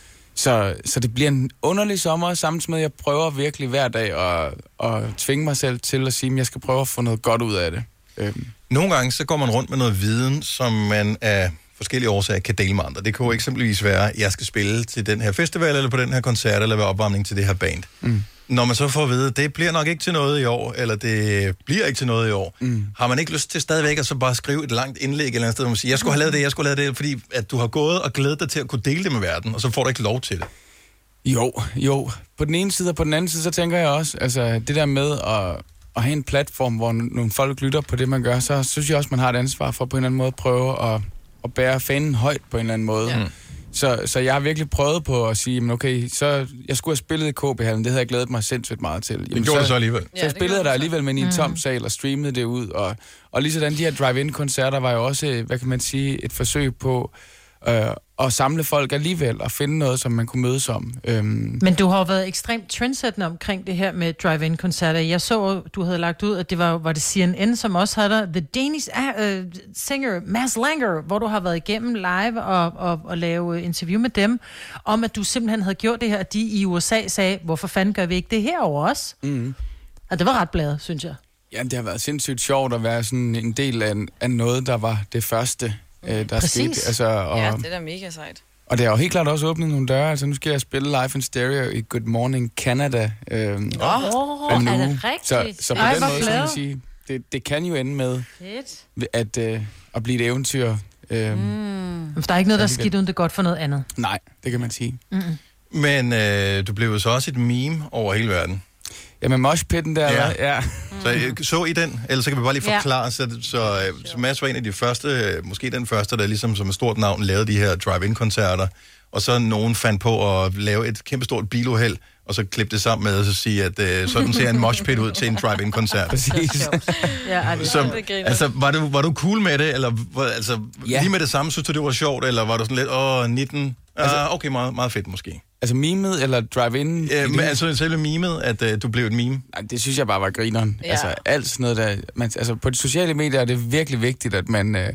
så, så det bliver en underlig sommer, samtidig med, at jeg prøver virkelig hver dag at, at tvinge mig selv til at sige, at jeg skal prøve at få noget godt ud af det. Øh. Nogle gange, så går man rundt med noget viden, som man af forskellige årsager kan dele med andre. Det kan jo eksempelvis være, at jeg skal spille til den her festival, eller på den her koncert, eller være opvarmning til det her band. Mm. Når man så får at vide, at det bliver nok ikke til noget i år, eller det bliver ikke til noget i år, mm. har man ikke lyst til stadigvæk at så bare skrive et langt indlæg eller andet sted, hvor man siger, jeg skulle have lavet det, jeg skulle have lavet det, fordi at du har gået og glædet dig til at kunne dele det med verden, og så får du ikke lov til det. Jo, jo. På den ene side og på den anden side, så tænker jeg også, altså det der med at, at have en platform, hvor nogle folk lytter på det, man gør, så synes jeg også, man har et ansvar for på en eller anden måde at prøve at, at bære fanen højt på en eller anden måde. Ja. Så, så jeg har virkelig prøvet på at sige, men okay, så jeg skulle have spillet i K B-hallen, det havde jeg glædet mig sindssygt meget til. Jamen, det gjorde så, du så alligevel. Så Ja, jeg spillede der alligevel, men i en tom sal og streamede det ud. Og, og lige sådan, de her drive-in-koncerter var jo også, hvad kan man sige, et forsøg på øh, at samle folk alligevel og finde noget, som man kunne mødes om. Øhm. Men du har jo været ekstremt trendsættende omkring det her med drive-in-koncerter. Jeg så, du havde lagt ud, at det var, var det C N N, som også havde The Danish uh, singer Mads Langer, hvor du har været igennem live og, og, og lave interview med dem, om at du simpelthen havde gjort det her, at de i U S A sagde, hvorfor fanden gør vi ikke det her over os? Mm. Og det var ret bladet, synes jeg. Ja, det har været sindssygt sjovt at være sådan en del af, af noget, der var det første, øh, der skete. Altså, og, ja, det er da mega sejt. Og det har jo helt klart også åbnet nogle døre. Altså, nu skal jeg spille Live in Stereo i Good Morning Canada. Øhm, Åh, oh, er det rigtigt? Så, så på Ej, den hvor måde, glad. kan man sige, det, det kan jo ende med Fedt. at, øh, at blive et eventyr. Øhm, Mm. Der er ikke noget, der er skidt, uden det er godt for noget andet. Nej, det kan man sige. Mm-mm. Men øh, du blev jo så også et meme over hele verden. Ja, med moshpitten der, Ja. ja. ja. Så øh, så I den? Ellers så kan vi bare lige Ja. forklare, så, så, øh, så Mads var en af de første, øh, måske den første, der ligesom som et stort navn lavede de her drive-in-koncerter, og så nogen fandt på at lave et kæmpestort biluheld, og så klippe det sammen med, og så sige, at øh, sådan ser en moshpit ud til en drive-in-koncert. Præcis. Ja, ej, det Så, altså, var du, var du cool med det, eller var, altså, Ja. lige med det samme, synes du, det var sjovt, eller var du sådan lidt, åh, nitten, Altså- ah, okay, meget, meget fedt måske. Altså memet eller drive-in? Ja, men altså selve memet, at øh, du blev et meme. Nej, det synes jeg bare var grineren. Ja. Altså alt sådan noget der... Man, altså på de sociale medier er det virkelig vigtigt, at man, øh,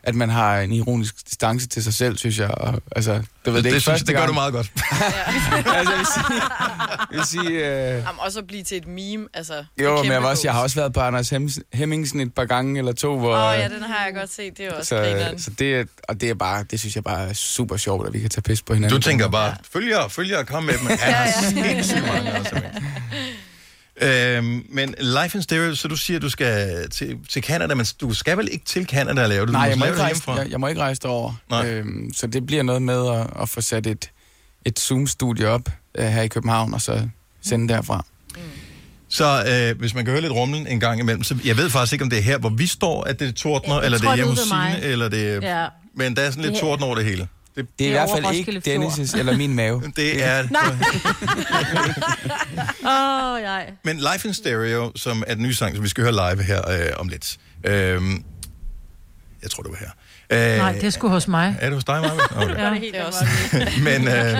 at man har en ironisk distance til sig selv, synes jeg. Og, altså, det, ved, det, det, det, synes, det gør gang. du meget godt. altså, jeg vil sige... Jeg vil sige øh... Jamen, også at blive til et meme, altså... Jo, men jeg, også, jeg har også været på Anders Hemmingsen et par gange eller to, hvor... Åh oh, ja, den har jeg godt set, det er jo også grineren. Så, så det, og det er bare, det synes jeg bare er super sjovt, at vi kan tage pis på hinanden. Du tænker bare, følger, følger, kom med dem. Han har sindssygt mange, altså. Øhm, men Life in Stereo, så du siger, at du skal til, til Canada, men du skal vel ikke til Canada at lave det? Nej, jeg må, lave ikke rejse, jeg, jeg må ikke rejse derover. Øhm, så det bliver noget med at, at få sat et, et Zoom-studie op uh, her i København, og så sende derfra. Mm. Så øh, hvis man kan høre lidt rumlen en gang imellem, så jeg ved faktisk ikke, om det er her, hvor vi står, at det er tordner, ja, eller det er hjemme hos Signe, eller det er... Ja. Men der er sådan lidt det, torden over det hele. Det, det, det er i hvert fald ikke Dennis' eller min mave. Det er... Åh, oh, nej. Men Life in Stereo, som er den nye sang, som vi skal høre live her øh, om lidt. Øhm, jeg tror, det var her. Øh, Nej, det er sgu hos mig. Er det hos dig, Maja? Okay. Ja, det er også. men, øh,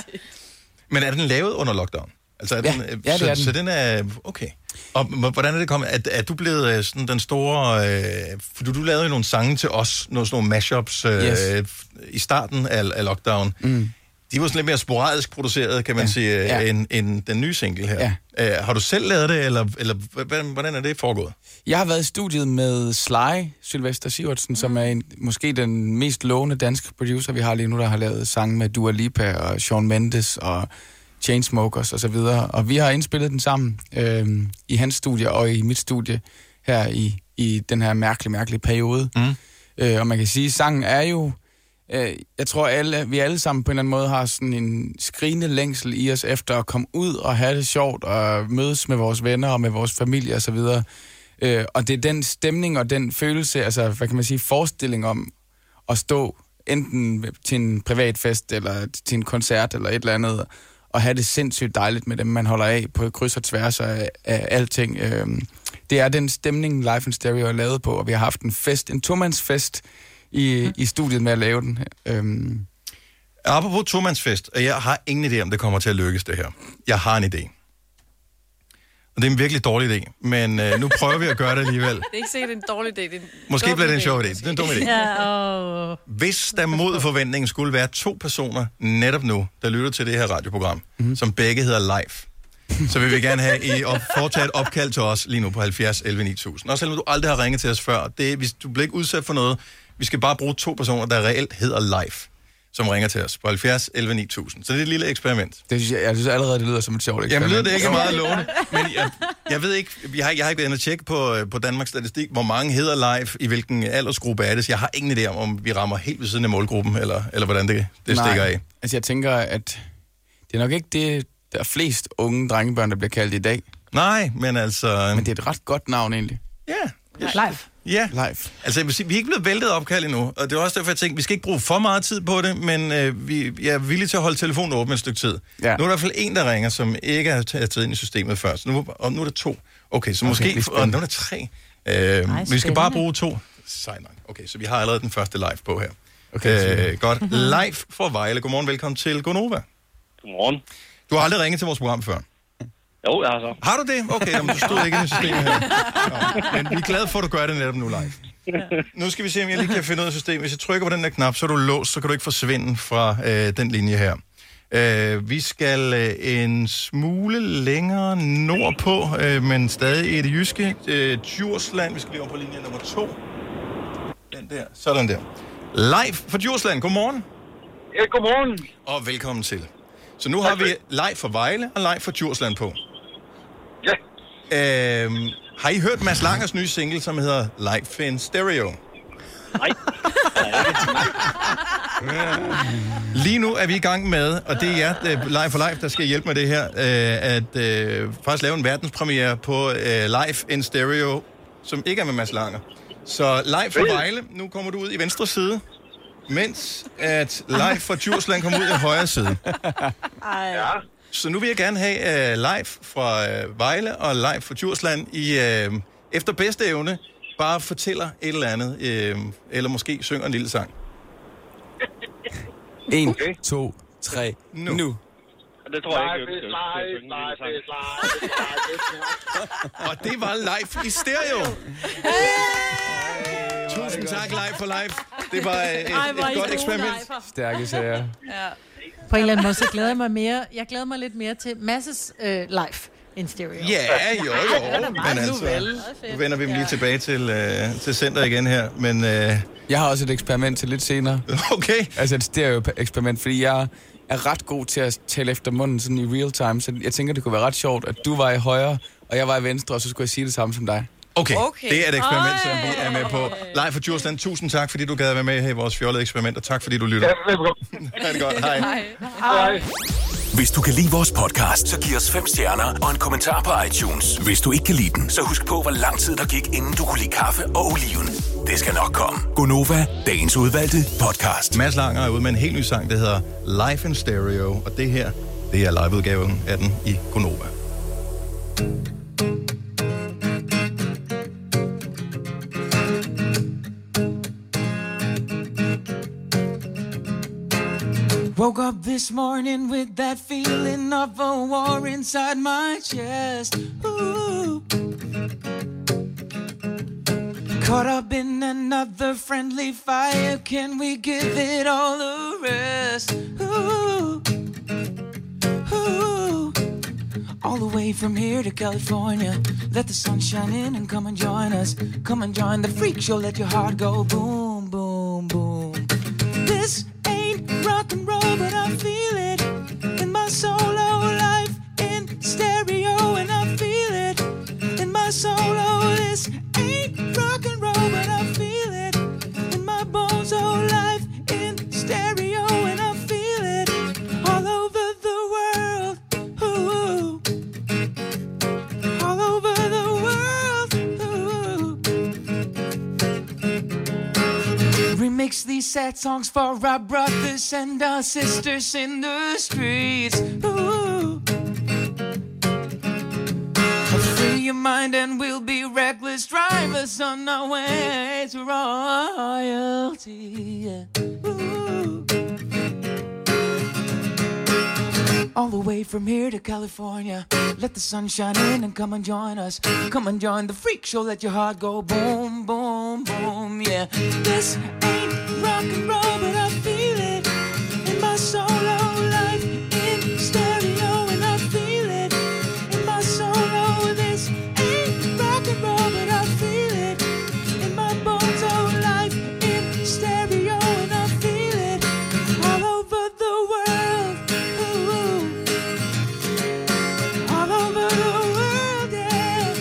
men er den lavet under lockdown? Altså, er ja, den, ja, det så, er den. Så den er... Okay. Og hvordan er det kommet? Er, er du blevet sådan den store... Øh, for du, du lavede jo nogle sange til os, nogle, sådan nogle mashups øh, yes. i starten af, af lockdown. Mm. De var sådan lidt mere sporadisk produceret, kan man ja. sige, ja. End, end den nye single her. Ja. Uh, har du selv lavet det, eller, eller hvordan er det foregået? Jeg har været i studiet med Sly, Sylvester Sivertsen, mm. som er en, måske den mest lovende danske producer, vi har lige nu, der har lavet sange med Dua Lipa og Shawn Mendes og Chainsmokers og så videre. Og vi har indspillet den sammen øh, i hans studie og i mit studie her i, i den her mærkelige, mærkelige periode. Mm. Øh, og man kan sige, at sangen er jo... Øh, jeg tror, alle, vi alle sammen på en eller anden måde har sådan en skrigende længsel i os efter at komme ud og have det sjovt og mødes med vores venner og med vores familie og så videre. Øh, og det er den stemning og den følelse, altså hvad kan man sige, forestilling om at stå enten til en privat fest eller til en koncert eller et eller andet, og have det sindssygt dejligt med dem, man holder af på kryds og tværs af, af alting. Øhm, det er den stemning, Life in Stereo er lavet på, og vi har haft en fest, en tomandsfest i, mm. i studiet med at lave den. Øhm. Apropos tomandsfest, og jeg har ingen idé, om det kommer til at lykkes, det her. Jeg har en idé. Og det er en virkelig dårlig idé, men øh, nu prøver vi at gøre det alligevel. Det er ikke sikkert, det er en dårlig idé. Det er en Måske bliver det en sjov idé. Det er en dum idé. Ja, oh. Hvis der mod forventningen skulle være to personer netop nu, der lytter til det her radioprogram, mm-hmm. som begge hedder Live, så vil vi gerne have I at foretage et opkald til os lige nu på halvfjerds elleve ni tusind. Og selvom du aldrig har ringet til os før, det er, hvis du bliver ikke udsat for noget, vi skal bare bruge to personer, der reelt hedder Live, som ringer til os på halvfjerds elleve ni tusind. Så det er et lille eksperiment. Det synes jeg, jeg synes allerede, det lyder som et sjovt eksperiment. Jamen, lyder det ikke meget lovende. Men jeg, jeg ved ikke, jeg har, jeg har ikke været inde og tjekke på, på Danmarks Statistik, hvor mange hedder Live, i hvilken aldersgruppe er det. Så jeg har ingen idé om, om vi rammer helt ved siden af målgruppen, eller, eller hvordan det, det Nej, stikker af. Altså, jeg tænker, at det er nok ikke det, der er flest unge drengebørn, der bliver kaldt i dag. Nej, men altså... Men det er et ret godt navn, egentlig. Ja. Live. Ja, Live. Altså, jeg vil sige, vi er ikke blevet væltet opkald endnu, og det er også derfor, jeg tænkte, vi skal ikke bruge for meget tid på det, men øh, vi jeg er villige til at holde telefonen åben et stykke tid. Ja. Nu er der i hvert fald en, der ringer, som ikke har taget ind i systemet før, så nu, og nu er der to. Okay, så måske... Okay, og nu er der tre. Øh, Ej, vi skal bare bruge to. Sej nok. Okay, så vi har allerede den første live på her. Okay, øh, godt. Mm-hmm. Live for Vejle. Godmorgen, velkommen til Gonova. Godmorgen. Du har aldrig ringet til vores program før? Jo, jeg har så. Har du det? Okay, jamen, du stod ikke i systemet her. Nå, men vi er glade for, at du gør det netop nu live. Nu skal vi se, om jeg lige kan finde ud af systemet. Hvis jeg trykker på den der knap, så er du låst, så kan du ikke forsvinde fra øh, den linje her. Øh, vi skal øh, en smule længere nordpå, øh, men stadig i det jyske. Øh, Djursland, vi skal lige over på linje nummer to. Den der, sådan der. Live for Djursland, godmorgen. Ja, godmorgen. Og velkommen til. Så nu har vi live for Vejle og live for Djursland på. Ja. Øhm, har I hørt Mads Langers nye single, som hedder Live in Stereo? Nej. Lige nu er vi i gang med, og det er jer, Live for Live, der skal hjælpe med det her, øh, at øh, faktisk lave en verdenspremiere på øh, Live in Stereo, som ikke er med Mads Langer. Så Live for Vejle, nu kommer du ud i venstre side, mens at Live for Djursland kommer ud i højre side. Ja. Så nu vil jeg gerne have uh, live fra uh, Vejle og live fra Djursland i uh, efter bedste evne bare fortæller et eller andet, uh, eller måske synger en lille sang. En, okay. to, tre, nu. nu. Det tror jeg ikke, jeg Og det var live i stereo. Tusind Tusind tak, Live for Life. Det var et, Ej, hvor er et I godt gode, eksperiment. Live. Stærke sager. Ja. På en eller anden måde, så glæder jeg mig mere. Jeg glæder mig lidt mere til Masses øh, live in stereo. Ja, jo, jo. Men altså, nu vender vi dem lige tilbage til, øh, til center igen her. Men, øh... Jeg har også et eksperiment til lidt senere. Okay. Altså et stereo-eksperiment, fordi jeg er ret god til at tale efter munden sådan i real time. Så jeg tænker, det kunne være ret sjovt, at du var i højre, og jeg var i venstre, og så skulle jeg sige det samme som dig. Okay, okay. Det er et eksperiment, som vi er med på. Leif fra Djursland, tusind tak, fordi du gad at være med her i vores fjollede eksperiment, og tak, fordi du lytter. Ja, velkommen. Ha' det godt. Hej. Hej. Hej. Hvis du kan lide vores podcast, så giv os fem stjerner og en kommentar på iTunes. Hvis du ikke kan lide den, så husk på, hvor lang tid der gik, inden du kunne lide kaffe og oliven. Det skal nok komme. Gonova, dagens udvalgte podcast. Mads Langer er ude med en helt ny sang, der hedder Life in Stereo, og det her, det er liveudgaven af den i Gonova. Woke up this morning with that feeling of a war inside my chest. Ooh. Caught up in another friendly fire, can we give it all a rest? Ooh. Ooh. All the way from here to California, let the sun shine in and come and join us. Come and join the freak show, let your heart go boom, boom, boom. This ain't rock and roll, but I feel it in my solo life in stereo, and I feel it in my solo. This ain't rock and roll, but I feel it in my bones. Oh, life in stereo, and I feel it all over the world. Ooh. All over the world. Ooh. Remix these sad songs for our brothers and our sisters in the streets. Ooh. Free your mind and we'll be reckless drivers on our way to royalty. Yeah. Ooh. All the way from here to California, let the sun shine in and come and join us. Come and join the freak show, let your heart go boom, boom, boom. Yeah, this ain't rock and roll, but I feel it in my solo life in stereo, and I feel it in my solo. This ain't rock and roll, but I feel it in my bones. Oh, life in stereo, and I feel it all over the world. Ooh. All over the world, yeah.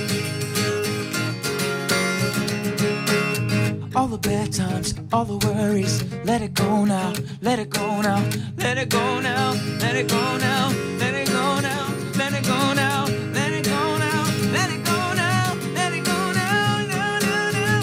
All the bad times, all the worries, let it go now, let it go now, let it go now, let it go now, let it go now, let it go now, let it go now, let it go now, let it go now, no, no, no.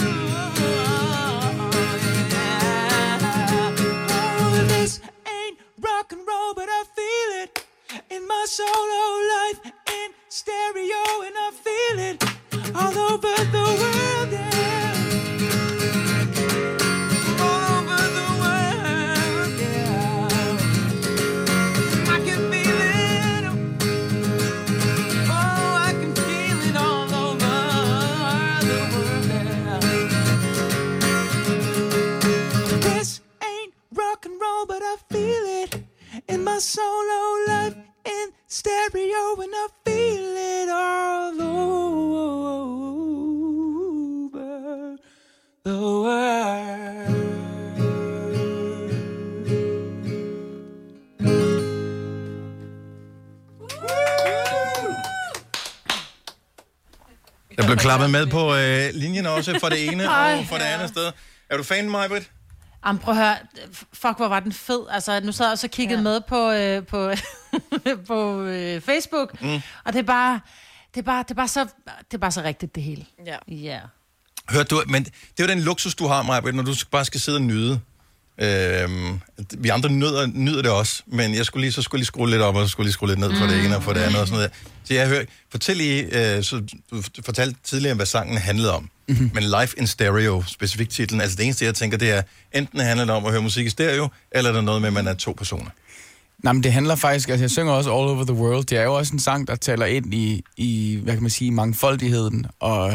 Oh, this ain't rock and roll, but I feel it in my solo life in stereo, and I feel it all over the world, yeah. All over the world, yeah. I can feel it. Oh, I can feel it all over the world, yeah. This ain't rock and roll, but I feel it in my solo life in stereo, and I feel it all over the world. Der blev klappet med på øh, linjen også fra det ene og fra det andet sted. Er du fan, Maj-Brit? Jamen, prøv at høre. Fuck, hvor var den fed. Altså, nu sad jeg også og kiggede ja. med på, øh, på, på øh, Facebook, mm. og det er bare... Det er bare, det er bare så, det er bare så rigtigt, det hele. Ja. Ja. Hørte du, men det er jo den luksus, du har, Maj-Brit, når du bare skal sidde og nyde. Øhm, vi andre nyder, nyder det også, men jeg skulle lige, så skulle lige skrue lidt op, og så skulle lige skrue lidt ned for mm. det ene og for det andet og sådan noget. Så jeg hører, fortæl lige, øh, så du fortalte tidligere, hvad sangen handlede om, mm-hmm. men Life in Stereo, specifikt titlen, altså det eneste, jeg tænker, det er, enten handler det om at høre musik i stereo, eller er der noget med, at man er to personer. Nej, men det handler faktisk, altså jeg synger også All Over the World. Det er jo også en sang, der taler ind i, i hvad kan man sige, mangfoldigheden. Og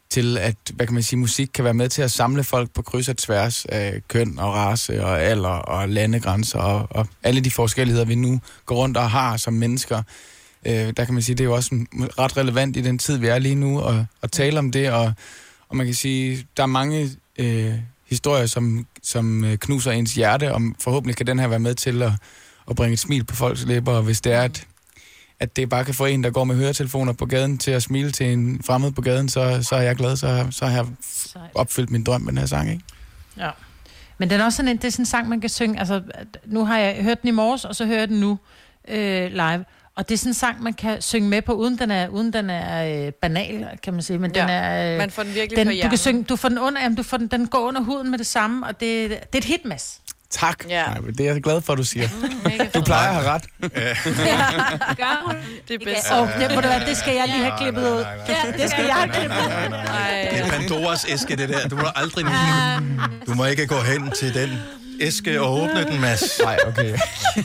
til at, hvad kan man sige, musik kan være med til at samle folk på kryds og tværs af køn og race og alder og landegrænser og, og alle de forskelligheder, vi nu går rundt og har som mennesker. Øh, der kan man sige, det er jo også en, ret relevant i den tid, vi er lige nu, at, at tale om det, og, og man kan sige, der er mange øh, historier, som, som knuser ens hjerte, og forhåbentlig kan den her være med til at, at bringe et smil på folks læber, og hvis det er, at at det bare kan få en, der går med høretelefoner på gaden, til at smile til en fremmed på gaden, så, så er jeg glad, så, så har jeg opfyldt min drøm med den her sang, ikke? Ja. Men den er også sådan en, det er sådan en sang, man kan synge, altså nu har jeg hørt den i morges, og så hører jeg den nu øh, live, og det er sådan en sang, man kan synge med på, uden den er, uden den er øh, banal, kan man sige, men ja, den er... Øh, man får den virkelig den, på du hjernen. kan synge, du får den under, jamen, du får den, den går under huden med det samme, og det, det er et hit, Mads. Tak. Ja. Nej, det er jeg glad for, at du siger. Mm, du plejer at have ret. Ja. Det er bedst. Og det, må det, være, det skal jeg lige have klippet ud. Ja, det skal jeg have klippet ud. Det er Pandoras æske, det der. Du må aldrig nu. Du må ikke gå hen til den æske og åbne den, Mads. Nej, okay.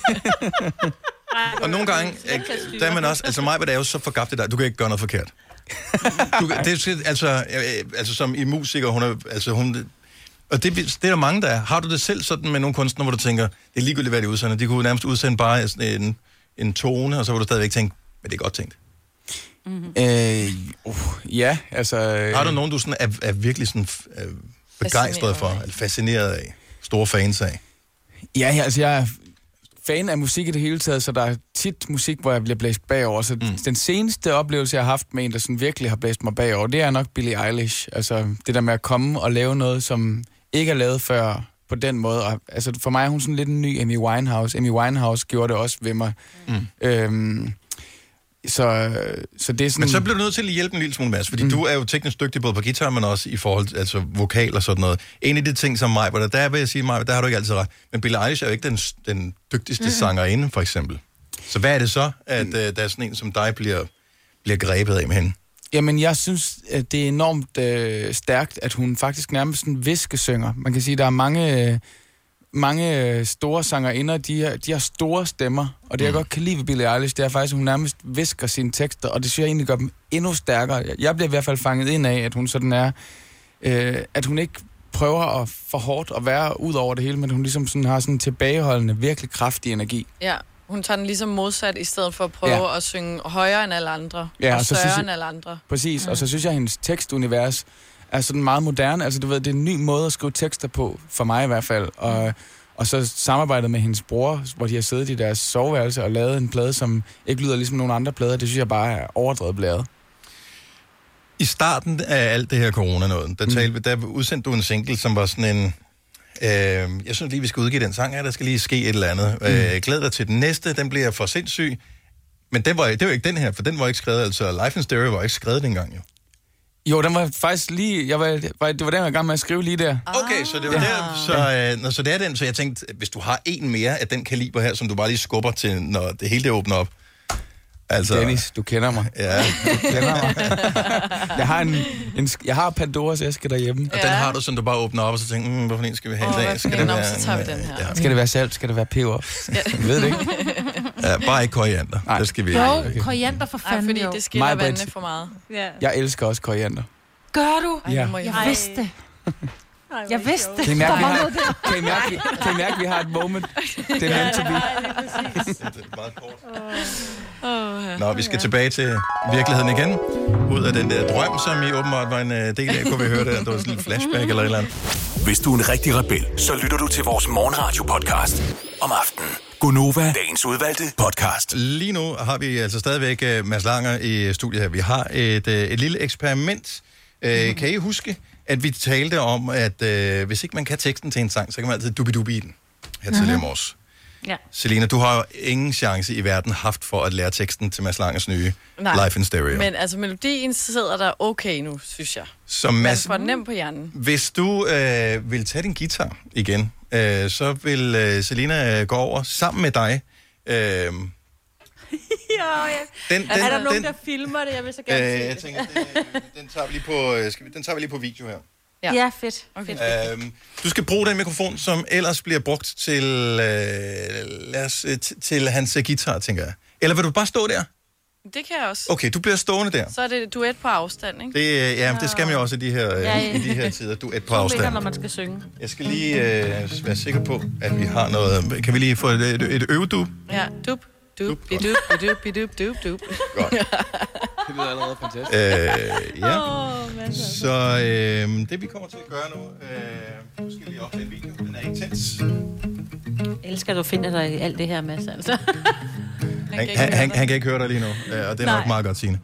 Og nogle gange, der er man også... Altså mig, hvad det er jo så forgabt i dig. Du kan ikke gøre noget forkert. Du, det er altså, altså som i musiker, hun er... Altså, hun, og det, det er der mange, der er. Har du det selv sådan med nogle kunstnere, hvor du tænker, det er ligegyldigt, hvad de udsender. De kunne nærmest udsende bare sådan en, en tone, og så vil du stadigvæk tænke, men det er godt tænkt. Mm-hmm. Øh, uh, ja, altså... Øh... Har du nogen, du sådan er, er virkelig sådan, er begejstret for, eller fascineret af, store fans af? Ja, ja, altså jeg er fan af musik i det hele taget, så der er tit musik, hvor jeg bliver blæst bagover. Så mm. den seneste oplevelse, jeg har haft med en, der sådan virkelig har blæst mig bagover, det er nok Billie Eilish. Altså det der med at komme og lave noget, som ikke er lavet før på den måde. Og, altså for mig er hun sådan lidt en ny Amy Winehouse. Amy Winehouse gjorde det også ved mig. Mm. Øhm, så, så det er sådan... Men så bliver du nødt til at hjælpe en lille smule, Mads, fordi mm. du er jo teknisk dygtig både på guitar, men også i forhold til altså, vokal og sådan noget. En af de ting, som mig, der, der vil jeg sige, mig, der har du ikke altid ret. Men Billie Eilish er jo ikke den, den dygtigste mm. sangerinde, for eksempel. Så hvad er det så, at mm. uh, der er sådan en som dig bliver, bliver grebet af med hende? Jamen, jeg synes, at det er enormt øh, stærkt, at hun faktisk nærmest en viskesynger. Man kan sige, at der er mange... Øh, mange store sangerinder, de har, de har store stemmer, og det jeg godt kan lide ved Billie Eilish, det er faktisk, at hun nærmest visker sine tekster, og det synes jeg egentlig gør dem endnu stærkere. Jeg bliver i hvert fald fanget ind af, at hun sådan er, øh, at hun ikke prøver at for hårdt at være ud over det hele, men hun ligesom sådan har sådan en tilbageholdende, virkelig kraftig energi. Ja, hun tager den ligesom modsat, i stedet for at prøve ja. at synge højere end alle andre, ja, og, og større jeg, end alle andre. Præcis, mm. og så synes jeg, at hendes tekstunivers er sådan meget moderne. Altså, du ved, det er en ny måde at skrive tekster på, for mig i hvert fald. Og, og så samarbejdet med hendes bror, hvor de har siddet i deres soveværelse og lavet en plade, som ikke lyder ligesom nogle andre plader. Det synes jeg bare er overdrevet blæret. I starten af alt det her corona-noget, der, talte, der udsendte du en single, som var sådan en... Øh, jeg synes lige, vi skal udgive den sang her. Der skal lige ske et eller andet. Mm. Øh, glæd dig til den næste. Den bliver for sindssyg. Men den var, det var ikke den her, for den var ikke skrevet. Altså, Life in Stereo var ikke skrevet dengang, jo. Jo, den var faktisk lige... Jeg var, det var den, jeg var i gang med at skrive lige der. Okay, så det var ja. der. Så, øh, når, så det er den. Så jeg tænkte, hvis du har en mere af den kaliber her, som du bare lige skubber til, når det hele det åbner op. Altså, Dennis, du kender mig. Ja. Du kender mig. jeg, har en, en, jeg har Pandoras æske derhjemme. Og ja. den har du, som du bare åbner op, og så tænker, mm, hvorfor en skal vi have oh, i dag? Skal det være, så tager vi den her. Ja. Skal det være salt? Skal det være peber? Jeg ved det ikke. Ja, bare ikke koriander. Nej. Det skal vi jo, okay. koriander for fanden. Ej, fordi det skiller vandene for meget. Ja. Jeg elsker også koriander. Gør du? Ja. Ej, jeg vidste det. Jeg vidste det. Kan I mærke, vi har, kan I mærke, kan I mærke, vi har et moment? Det er meant to be. Det er meget kort. Nå, vi skal tilbage til virkeligheden igen. Ud af den der drøm, som I åbenbart var en del af. Kunne vi høre det? Der var sådan en flashback eller et eller andet. Hvis du er en rigtig rebel, så lytter du til vores morgenradio-podcast om aftenen. Gonova, dagens udvalgte podcast. Lige nu har vi altså stadigvæk uh, Mads Langer i studiet her. Vi har et, uh, et lille eksperiment. Uh, mm-hmm. Kan I huske, at vi talte om, at uh, hvis ikke man kan teksten til en sang, så kan man altid dubi-dubi i den. Her tidligere mm-hmm. morges. Ja. Selina, du har jo ingen chance i verden haft for at lære teksten til Mads Langers nye Nej, Life in Stereo. Men altså, melodien sidder der okay nu, synes jeg. Så Mads, man får den nemt på hjernen. Hvis du øh, vil tage din guitar igen, øh, så vil øh, Selina gå over sammen med dig. Øh, ja, ja. Den, den, er der nogen, den, der filmer det? Jeg vil så gerne øh, se jeg det. tænker, det, den, tager vi lige på, skal vi, den tager vi lige på video her. Ja, ja fedt. Okay. Øhm, du skal bruge den mikrofon, som ellers bliver brugt til, øh, lad os, t- til hans guitar, tænker jeg. Eller vil du bare stå der? Det kan jeg også. Okay, du bliver stående der. Så er det duet på afstand, ikke? Det, ja, det skal man jo også i de her, Ja, ja. i de her tider. Du er et på To meter, afstand. når man skal synge. Jeg skal lige øh, være sikker på, at vi har noget... Kan vi lige få et, et, et øvedub? Ja, dup, dup, bidup, bidup, bidup, dup, dup. Godt. Det lyder allerede fantastisk. Øh, ja. Åh, Så øh, det vi kommer til at gøre nu... Øh, nu skal vi lige optage en video. Den er intens. Jeg elsker, at du finder dig i alt det her, Mads, altså. Han, han, han, han kan ikke høre dig lige nu, øh, og det er Nej. nok meget godt, Signe.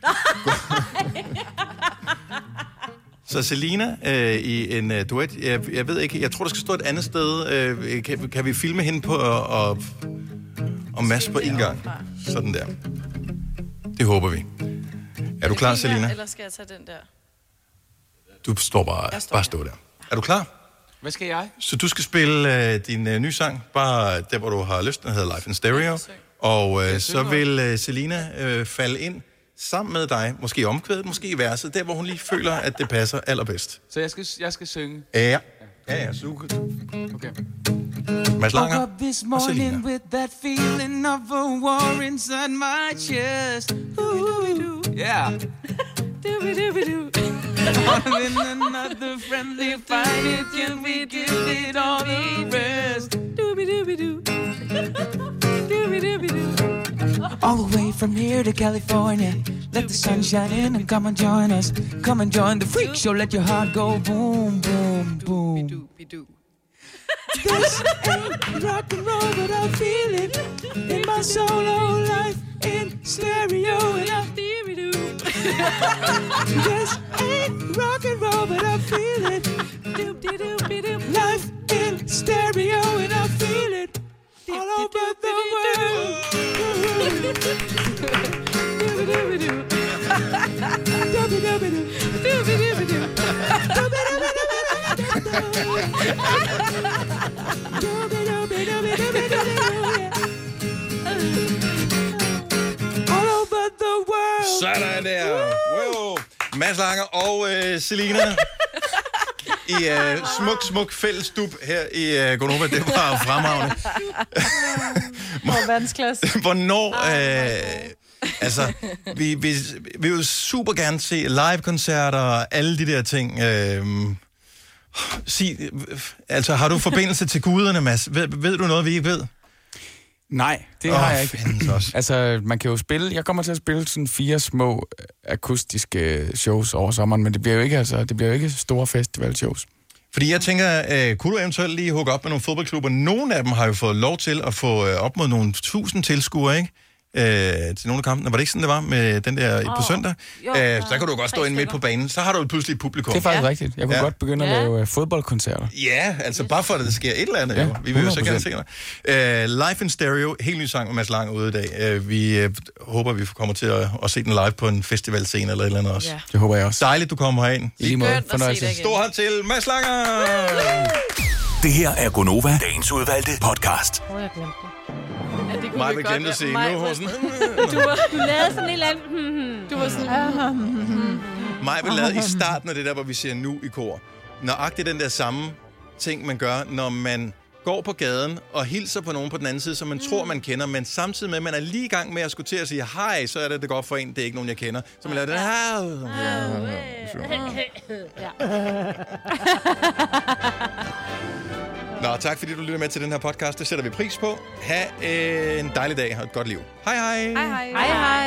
Så Selina øh, i en øh, duet, jeg, jeg ved ikke, jeg tror, der skal stå et andet sted. Øh, kan, kan vi filme hende på og, og, og Mads på en gang? Sådan der. Det håber vi. Er du klar, Selina? Eller skal jeg tage den der? Du står bare, står bare stå der. Er du klar? Hvad skal jeg? Så du skal spille øh, din øh, nye sang, bare der, hvor du har lyst. Den hedder Life in Stereo. Og øh, så vil øh, Selina øh, falde ind sammen med dig, måske i omkvædet, måske i verset, der hvor hun lige føler, at det passer allerbedst. Så jeg skal, jeg skal synge? Ja, ja, ja, så du kan... Okay. Mads Woke Langer up this og Selina. morning with that feeling of a war inside my chest. Ooh, yeah. Wanting another friendly fight, it can we give it all the rest? All the way from here to California, let the sun shine in and come and join us. Come and join the freak show, let your heart go boom, boom, boom. This ain't rock and roll, but I feel it in my solo life in stereo, and I feel it. This ain't rock and roll, but I feel it. Life in stereo, and I feel it all over the world. All over the world. Sådan der. Wow. Mads Langer og øh, Selina i øh, smuk, smuk fælles dub her i øh, Gonova. Det var fremragende. Hvor verdensklasse. Hvornår... Øh, altså, vi, vi, vi vil jo super gerne se live-koncerter og alle de der ting. Øh, sig, altså, har du forbindelse til guderne, Mads? Ved, ved du noget, vi ikke ved? Nej, det Åh, har jeg ikke. Også. Altså, man kan jo spille... Jeg kommer til at spille sådan fire små akustiske shows over sommeren, men det bliver jo ikke, altså, det bliver jo ikke store festivalshows. Fordi jeg tænker, øh, kunne du eventuelt lige hugge op med nogle fodboldklubber? Nogle af dem har jo fået lov til at få øh, op mod nogle tusind tilskuere, ikke? Øh, til nogle af kampene. Var det ikke sådan, det var med den der oh. på søndag? Jo, øh, så kan du godt stå inde midt på banen. Så har du pludselig et publikum. Det er faktisk Ja. rigtigt. Jeg kunne Ja. godt begynde at Ja. lave øh, fodboldkoncerter. Ja, altså bare for, at der sker et eller andet. Ja, Jo. Vi vil jo så hundrede gerne se dig. Uh, Live in Stereo, helt ny sang med Mads Lang ude i dag. Uh, vi uh, håber, vi kommer til at, at se den live på en festivalscene eller et eller andet også. Ja. Det håber jeg også. Dejligt, du kommer herind. I lige måde. Skønt at se Fornøjelse. dig igen. Stor hånd til Mads Langer! Det her er Gonova, dagens udvalgte podcast. Åh, jeg glemte det. Ja, det kunne Mig vi vil godt glemme at se. Nu Maj, er hun sådan... Du var, Du lavede sådan en eller anden... du var sådan... Mig vil lade i starten af det der, hvor vi siger nu i kor. Nøjagtigt den der samme ting, man gør, når man går på gaden og hilser på nogen på den anden side, som man mm. tror, man kender, men samtidig med, at man er lige i gang med at skulle til at sige hej, så er det, det godt for en, det er ikke nogen, jeg kender. Så man laver det her. Nå, tak fordi du lytter med til den her podcast. Det sætter vi pris på. Ha' en dejlig dag og et godt liv. Hej hej. Hej hej. Hej, hej.